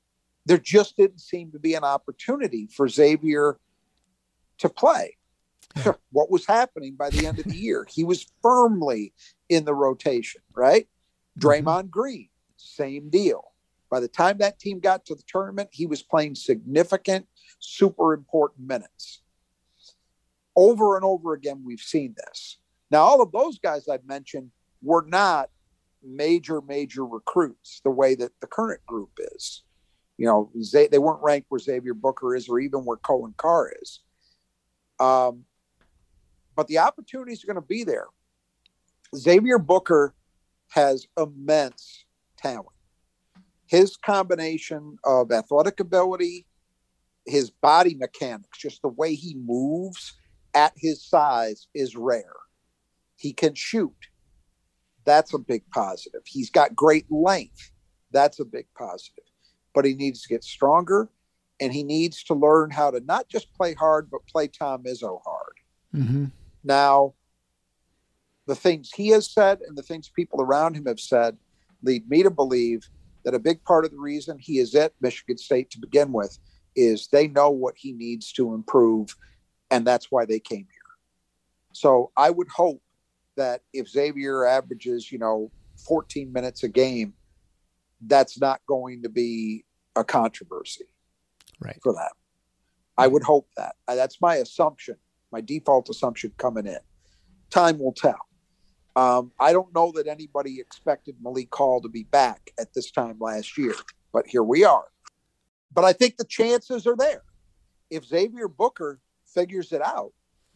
there just didn't seem to be an opportunity for Xavier to play. Yeah. What was happening by the end of the year? He was firmly in the rotation, right? Draymond mm-hmm. Green, same deal. By the time that team got to the tournament, he was playing significant, super important minutes. Over and over again, we've seen this. Now, all of those guys I've mentioned were not major, major recruits the way that the current group is. You know, they weren't ranked where Xavier Booker is or even where Cohen Carr is. Um, but the opportunities are going to be there. Xavier Booker has immense talent. His combination of athletic ability, his body mechanics, just the way he moves at his size is rare. He can shoot. That's a big positive. He's got great length. That's a big positive. But he needs to get stronger, and he needs to learn how to not just play hard, but play Tom Izzo hard. Mm-hmm. Now, the things he has said and the things people around him have said lead me to believe that a big part of the reason he is at Michigan State to begin with is they know what he needs to improve, and that's why they came here. So I would hope that if Xavier averages, you know, fourteen minutes a game, that's not going to be a controversy right. for that. I would hope that. That's my assumption, my default assumption coming in. Time will tell. Um, I don't know that anybody expected Malik Hall to be back at this time last year, but here we are. But I think the chances are there. If Xavier Booker figures it out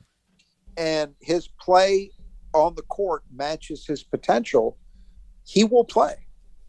and his play on the court matches his potential, he will play.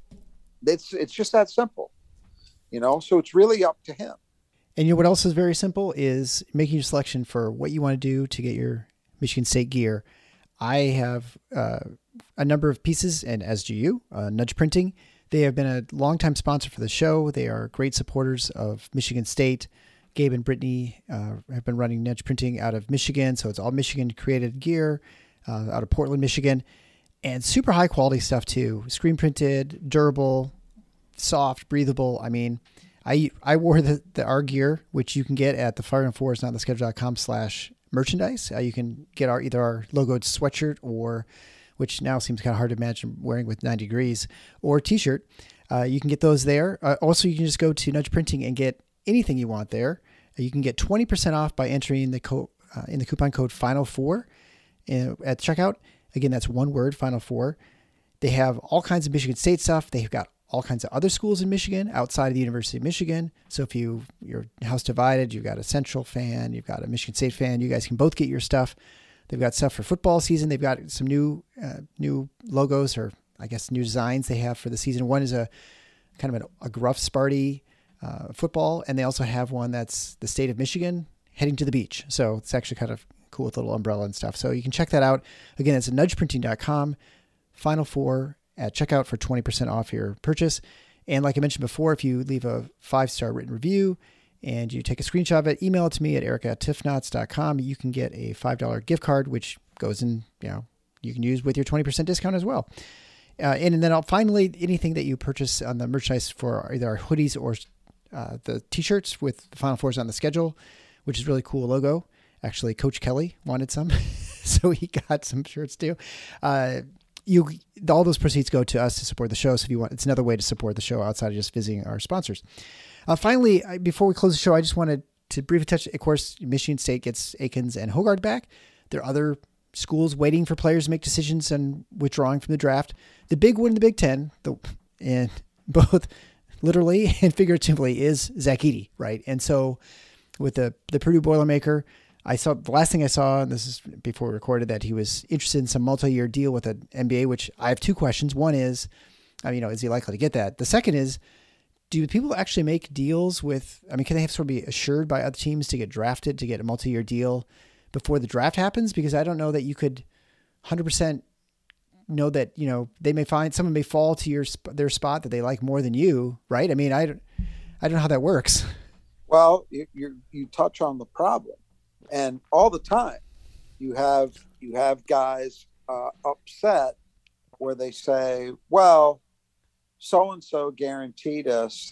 It's it's just that simple, you know, so it's really up to him. And you know what else is very simple is making your selection for what you want to do to get your Michigan State gear. I have uh, a number of pieces, and as do you, uh, Nudge Printing. They have been a longtime sponsor for the show. They are great supporters of Michigan State. Gabe and Brittany uh, have been running Nudge Printing out of Michigan, so it's all Michigan created gear uh, out of Portland, Michigan. And super high quality stuff too. Screen printed, durable, soft, breathable. I mean, I I wore the, the our gear, which you can get at the fire and forest not the schedule dot com slash merchandise. Uh, you can get our either our logoed sweatshirt or, which now seems kind of hard to imagine wearing with ninety degrees, or t-shirt. Uh, you can get those there. Uh, also, you can just go to Nudge Printing and get anything you want there. Uh, you can get twenty percent off by entering the co- uh, in the coupon code Final Four in, at checkout. Again, that's one word, Final Four. They have all kinds of Michigan State stuff. They've got all kinds of other schools in Michigan outside of the University of Michigan. So if you, your house divided, you've got a Central fan, you've got a Michigan State fan, you guys can both get your stuff. They've got stuff for football season. They've got some new uh, new logos, or I guess new designs they have for the season. One is a kind of a, a Gruff Sparty uh, football, and they also have one that's the state of Michigan heading to the beach. So it's actually kind of cool with a little umbrella and stuff. So you can check that out. Again, it's nudge printing dot com, Final Four at checkout for twenty percent off your purchase. And like I mentioned before, if you leave a five-star written review and you take a screenshot of it, email it to me at eric at tiffnots dot com, you can get a five dollars gift card, which goes in, you know, you can use with your twenty percent discount as well. Uh, and, and then I'll finally, anything that you purchase on the merchandise for either our hoodies or uh, the t-shirts with the Final Fours on the schedule, which is really cool logo. Actually, Coach Kelly wanted some, so he got some shirts too. Uh, you, all those proceeds go to us to support the show. So if you want, it's another way to support the show outside of just visiting our sponsors. Uh, finally, before we close the show, I just wanted to briefly touch, of course, Michigan State gets Akins and Hoggard back. There are other schools waiting for players to make decisions and withdrawing from the draft. The big one in the Big Ten, the, and both literally and figuratively, is Zach Edey, right? And so with the, the Purdue Boilermaker, I saw the last thing I saw, and this is before we recorded, that he was interested in some multi-year deal with an N B A, which I have two questions. One is, I mean, you know, is he likely to get that? The second is, do people actually make deals with, I mean, can they have sort of be assured by other teams to get drafted, to get a multi-year deal before the draft happens? Because I don't know that you could one hundred percent know that, you know, they may find, someone may fall to your, their spot that they like more than you, right? I mean, I don't, I don't know how that works. Well, you, you, you touch on the problem. And all the time you have, you have guys uh, upset where they say, well, so-and-so guaranteed us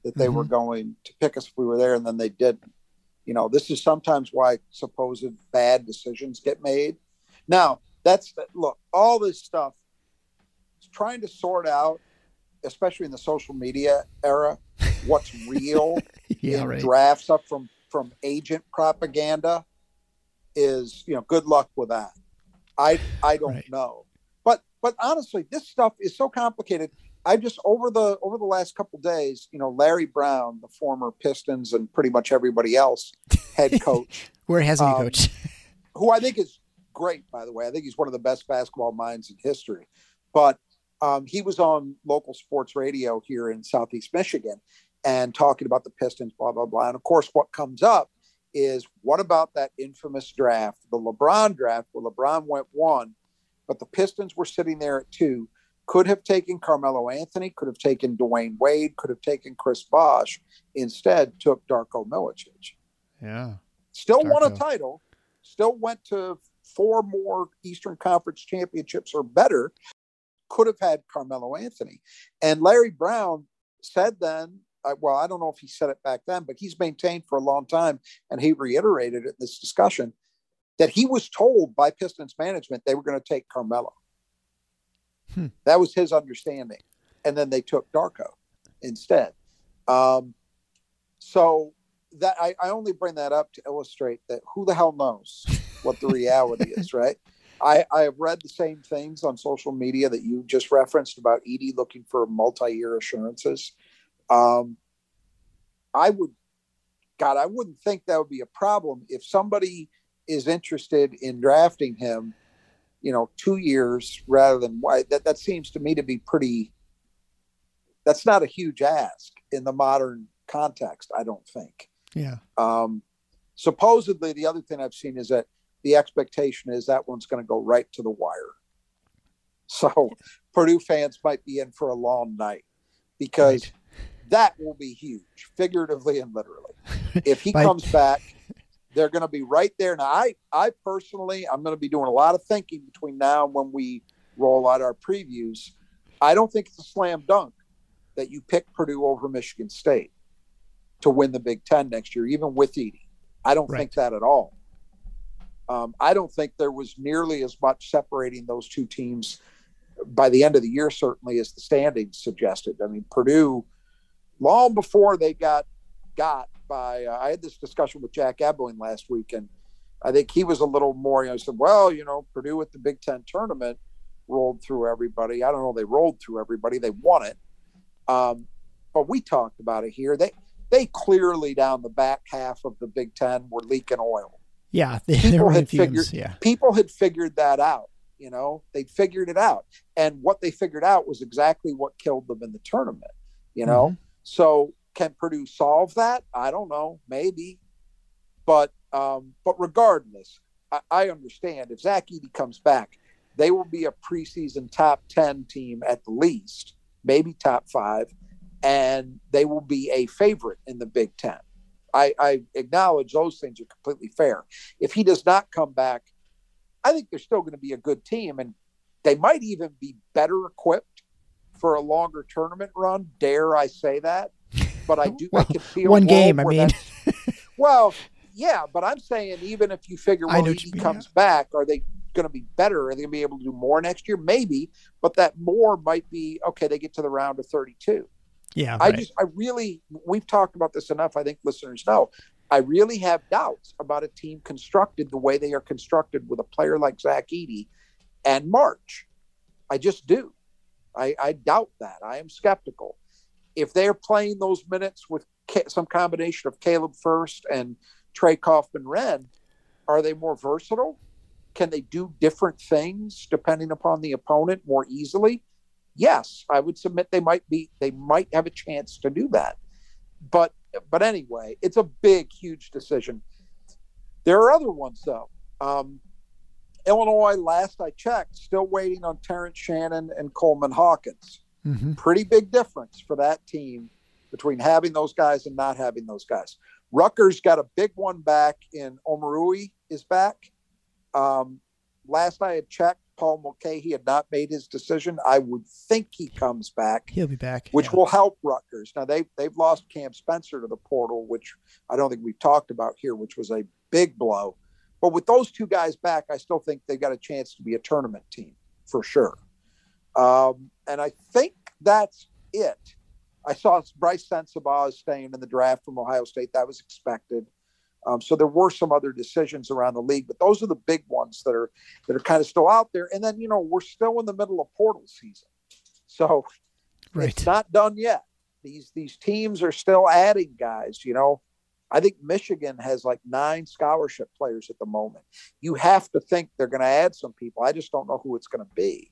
that they mm-hmm. were going to pick us if we were there, and then they didn't. You know, this is sometimes why supposed bad decisions get made. Now, that's look, all this stuff is trying to sort out, especially in the social media era, what's real yeah, in right. drafts up from, from agent propaganda is, you know, good luck with that. I I don't right. know. But but honestly, this stuff is so complicated. I just over the over the last couple of days, you know, Larry Brown, the former Pistons and pretty much everybody else head coach. Where hasn't um, he coached? who I think is great, by the way. I think he's one of the best basketball minds in history. But um, he was on local sports radio here in Southeast Michigan and talking about the Pistons, blah, blah, blah. And of course, what comes up is what about that infamous draft, the LeBron draft, where LeBron went one, but the Pistons were sitting there at two. Could have taken Carmelo Anthony, could have taken Dwayne Wade, could have taken Chris Bosh. Instead, took Darko Milicic. Yeah. Still Darko. won a title. Still went to four more Eastern Conference championships or better. Could have had Carmelo Anthony. And Larry Brown said then, uh, well, I don't know if he said it back then, but he's maintained for a long time, and he reiterated it in this discussion, that he was told by Pistons management they were going to take Carmelo. Hmm. That was his understanding. And then they took Darko instead. Um, so that I, I only bring that up to illustrate that who the hell knows what the reality is, right? I, I have read the same things on social media that you just referenced about Edey looking for multi-year assurances. Um, I would, God, I wouldn't think that would be a problem if somebody is interested in drafting him, you know, two years rather than why that, that seems to me to be pretty, that's not a huge ask in the modern context. I don't think. Yeah. Um, supposedly the other thing I've seen is that the expectation is that one's going to go right to the wire. So Purdue fans might be in for a long night because right. that will be huge, figuratively and literally. If he comes back, they're going to be right there. Now, I, I personally, I'm going to be doing a lot of thinking between now and when we roll out our previews. I don't think it's a slam dunk that you pick Purdue over Michigan State to win the Big Ten next year, even with Edey. I don't right. think that at all. Um, I don't think there was nearly as much separating those two teams by the end of the year, certainly, as the standings suggested. I mean, Purdue, long before they got got by, uh, I had this discussion with Jack Ebling last week, and I think he was a little more, you know, said, well, you know, Purdue at the Big Ten tournament rolled through everybody. I don't know, they rolled through everybody. They won it. Um, but we talked about it here. They, they clearly down the back half of the Big Ten were leaking oil. Yeah, they, people had fumes, figured. Yeah. People had figured that out. You know, they figured it out, and what they figured out was exactly what killed them in the tournament. You know, mm-hmm. so can Purdue solve that? I don't know, maybe, but um, but regardless, I, I understand if Zach Edey comes back, they will be a preseason top ten team at the least, maybe top five, and they will be a favorite in the Big Ten. I, I acknowledge those things are completely fair. If he does not come back, I think they're still going to be a good team, and they might even be better equipped for a longer tournament run. Dare I say that? But I do. well, I can feel one game. I mean, well, yeah, but I'm saying even if you figure, well, he comes back, are they going to be better? Are they going to be able to do more next year? Maybe, but that more might be okay. They get to the round of thirty-two. Yeah, I right. just, I really, we've talked about this enough. I think listeners know. I really have doubts about a team constructed the way they are constructed with a player like Zach Edey and March. I just do. I, I doubt that. I am skeptical. If they're playing those minutes with some combination of Caleb First and Trey Kaufman-Renn, are they more versatile? Can they do different things depending upon the opponent more easily? Yes, I would submit they might be. They might have a chance to do that. But but anyway, it's a big, huge decision. There are other ones though. Um, Illinois, last I checked, still waiting on Terrence Shannon and Coleman Hawkins. Mm-hmm. Pretty big difference for that team between having those guys and not having those guys. Rutgers got a big one back in Omarui is back. Um, last I had checked, Paul Mulcahy had not made his decision, I would think he comes back. He'll be back, which yeah. will help Rutgers. Now they they've lost Cam Spencer to the portal, which I don't think we've talked about here, which was a big blow. But with those two guys back, I still think they got a chance to be a tournament team for sure. Um, and I think that's it. I saw Bryce Sensabaugh is staying in the draft from Ohio State. That was expected. Um, so there were some other decisions around the league, but those are the big ones that are that are kind of still out there. And then, you know, we're still in the middle of portal season. So right. It's not done yet. These these teams are still adding guys, you know. I think Michigan has like nine scholarship players at the moment. You have to think they're going to add some people. I just don't know who it's going to be.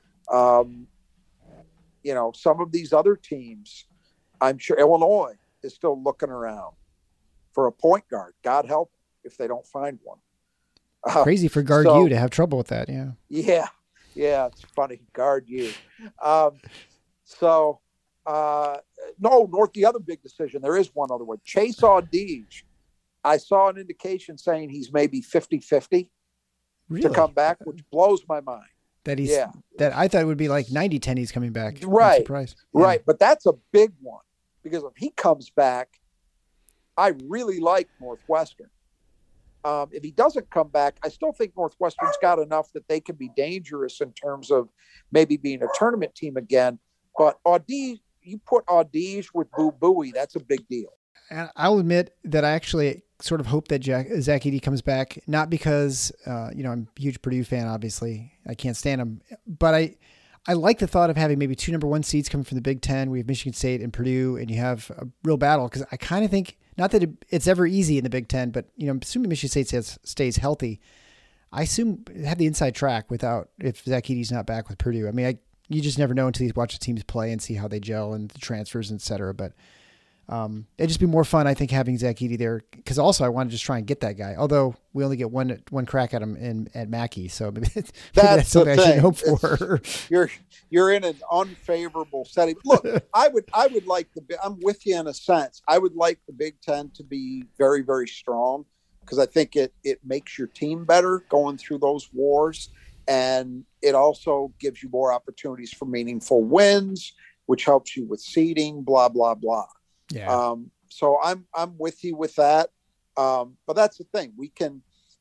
Um, you know, some of these other teams, I'm sure Illinois is still looking around for a point guard. God help if they don't find one. Uh, Crazy for guard so, you to have trouble with that. Yeah. Yeah. Yeah. It's funny. Guard you. Um, so, uh, no, North, the other big decision, there is one other one. Chase Audige. I saw an indication saying he's maybe fifty-fifty really? to come back, which blows my mind. That he's, yeah. that I thought it would be like ninety ten he's coming back. Right. I'm surprised. Yeah. Right. But that's a big one because if he comes back, I really like Northwestern. Um, if he doesn't come back, I still think Northwestern's got enough that they can be dangerous in terms of maybe being a tournament team again. But Audige, you put Audige with Boo Buie, that's a big deal. And I'll admit that I actually sort of hope that Jack, Zach Edey comes back, not because, uh, you know, I'm a huge Purdue fan, obviously. I can't stand him. But I I like the thought of having maybe two number one seeds coming from the Big Ten. We have Michigan State and Purdue, and you have a real battle because I kind of think, not that it, it's ever easy in the Big Ten, but, you know, assuming Michigan State stays, stays healthy, I assume have the inside track without, if Zach Edey's not back with Purdue. I mean, I you just never know until you watch the teams play and see how they gel and the transfers, et cetera. But um, it'd just be more fun, I think, having Zach Edey there. Because also I want to just try and get that guy. Although we only get one one crack at him in at Mackey, so maybe, maybe that's, that's something I should hope for. It's, you're you're in an unfavorable setting. Look, I would I would like the I'm with you in a sense. I would like the Big Ten to be very very strong because I think it it makes your team better going through those wars. And it also gives you more opportunities for meaningful wins, which helps you with seeding, blah, blah, blah. Yeah. Um, so I'm, I'm with you with that. Um, but that's the thing. We can,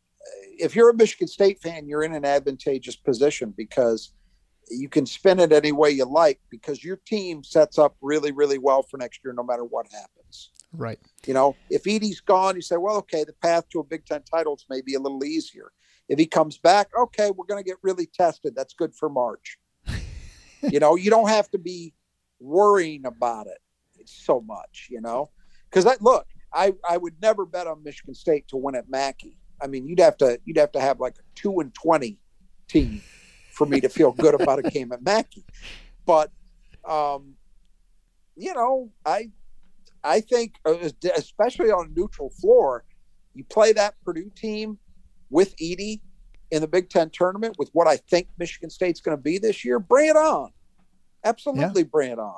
if you're a Michigan State fan, you're in an advantageous position because you can spin it any way you like because your team sets up really, really well for next year, no matter what happens. Right. You know, if Edey's gone, you say, well, okay, the path to a Big Ten title is maybe a little easier. If he comes back, okay, we're going to get really tested. That's good for March. You know, you don't have to be worrying about it so much, you know, because I look, I, I would never bet on Michigan State to win at Mackey. I mean, you'd have to you'd have to have like a two and twenty team for me to feel good about a game at Mackey. But, um, you know, I I think, especially on a neutral floor, you play that Purdue team with Edey in the Big Ten tournament with what I think Michigan State's going to be this year, bring it on. Absolutely yeah. Bring it on.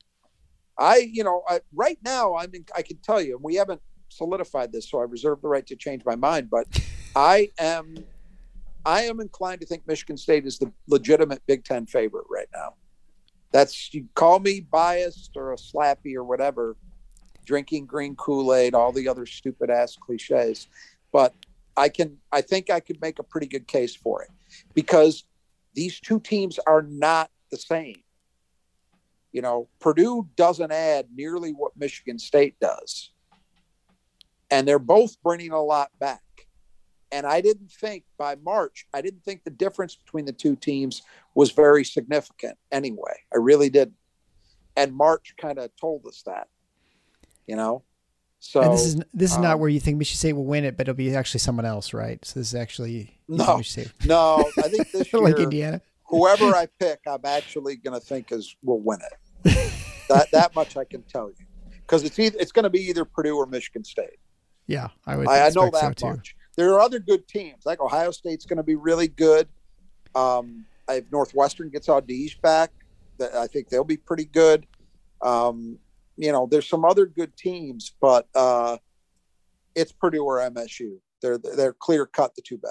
I, you know, I, right now, I mean, I can tell you, and we haven't solidified this, so I reserve the right to change my mind, but I am, I am inclined to think Michigan State is the legitimate Big Ten favorite right now. That's, you call me biased or a slappy or whatever, drinking green Kool-Aid, all the other stupid ass cliches, but I can, I think I could make a pretty good case for it because these two teams are not the same. You know, Purdue doesn't add nearly what Michigan State does. And they're both bringing a lot back. And I didn't think by March, I didn't think the difference between the two teams was very significant anyway. I really didn't. And March kind of told us that, you know. So and this is this is um, not where you think Michigan State will win it, but it'll be actually someone else, right? So this is actually no, no. I think this year, like Indiana, whoever I pick, I'm actually going to think is will win it. that that much I can tell you, because it's either it's going to be either Purdue or Michigan State. Yeah, I would. I, I know that so much. There are other good teams, like Ohio State's going to be really good. Um, if Northwestern gets Audige back, that I think they'll be pretty good. Um, You know, there's some other good teams, but uh, it's Purdue or M S U. They're they're clear cut the two best.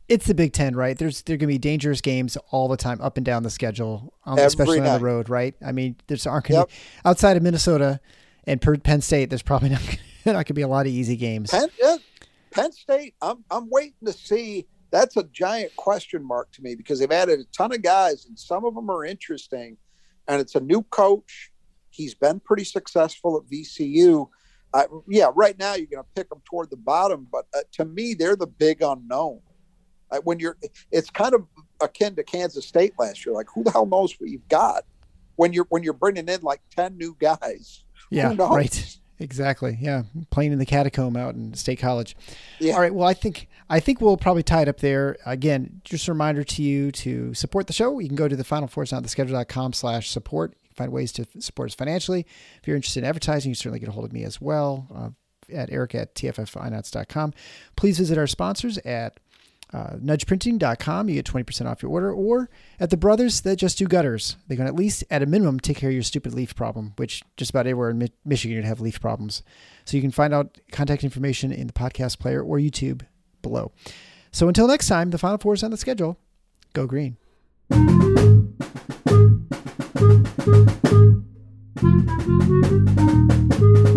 it's the Big Ten, right? There's there going to be dangerous games all the time, up and down the schedule, um, Every especially night. on the road, right? I mean, there's aren't going to Yep. outside of Minnesota and Penn State. There's probably not not going to be a lot of easy games. Penn, yeah, Penn State. I'm I'm waiting to see. That's a giant question mark to me because they've added a ton of guys and some of them are interesting, and it's a new coach. He's been pretty successful at V C U. Uh, yeah, right now you're going to pick them toward the bottom, but uh, to me, they're the big unknown. Uh, when you're, it's kind of akin to Kansas State last year. Like, who the hell knows what you've got when you're when you're bringing in like ten new guys? Yeah, who knows? right. Exactly. Yeah, playing in the catacomb out in State College. Yeah. All right. Well, I think I think we'll probably tie it up there. Again, just a reminder to you to support the show. You can go to the Final Four is not the schedule dot com slash support. You can find ways to support us financially. If you're interested in advertising, you can certainly get a hold of me as well uh, at Eric at T F F I N O T S dot com. Please visit our sponsors at Uh, nudge printing dot com. You get twenty percent off your order, or at the brothers that just do gutters. They can at least, at a minimum, take care of your stupid leaf problem, which just about everywhere in Mi- Michigan you'd have leaf problems. So you can find out contact information in the podcast player or YouTube below. So until next time, the Final Four is on the schedule. Go green. Thank you.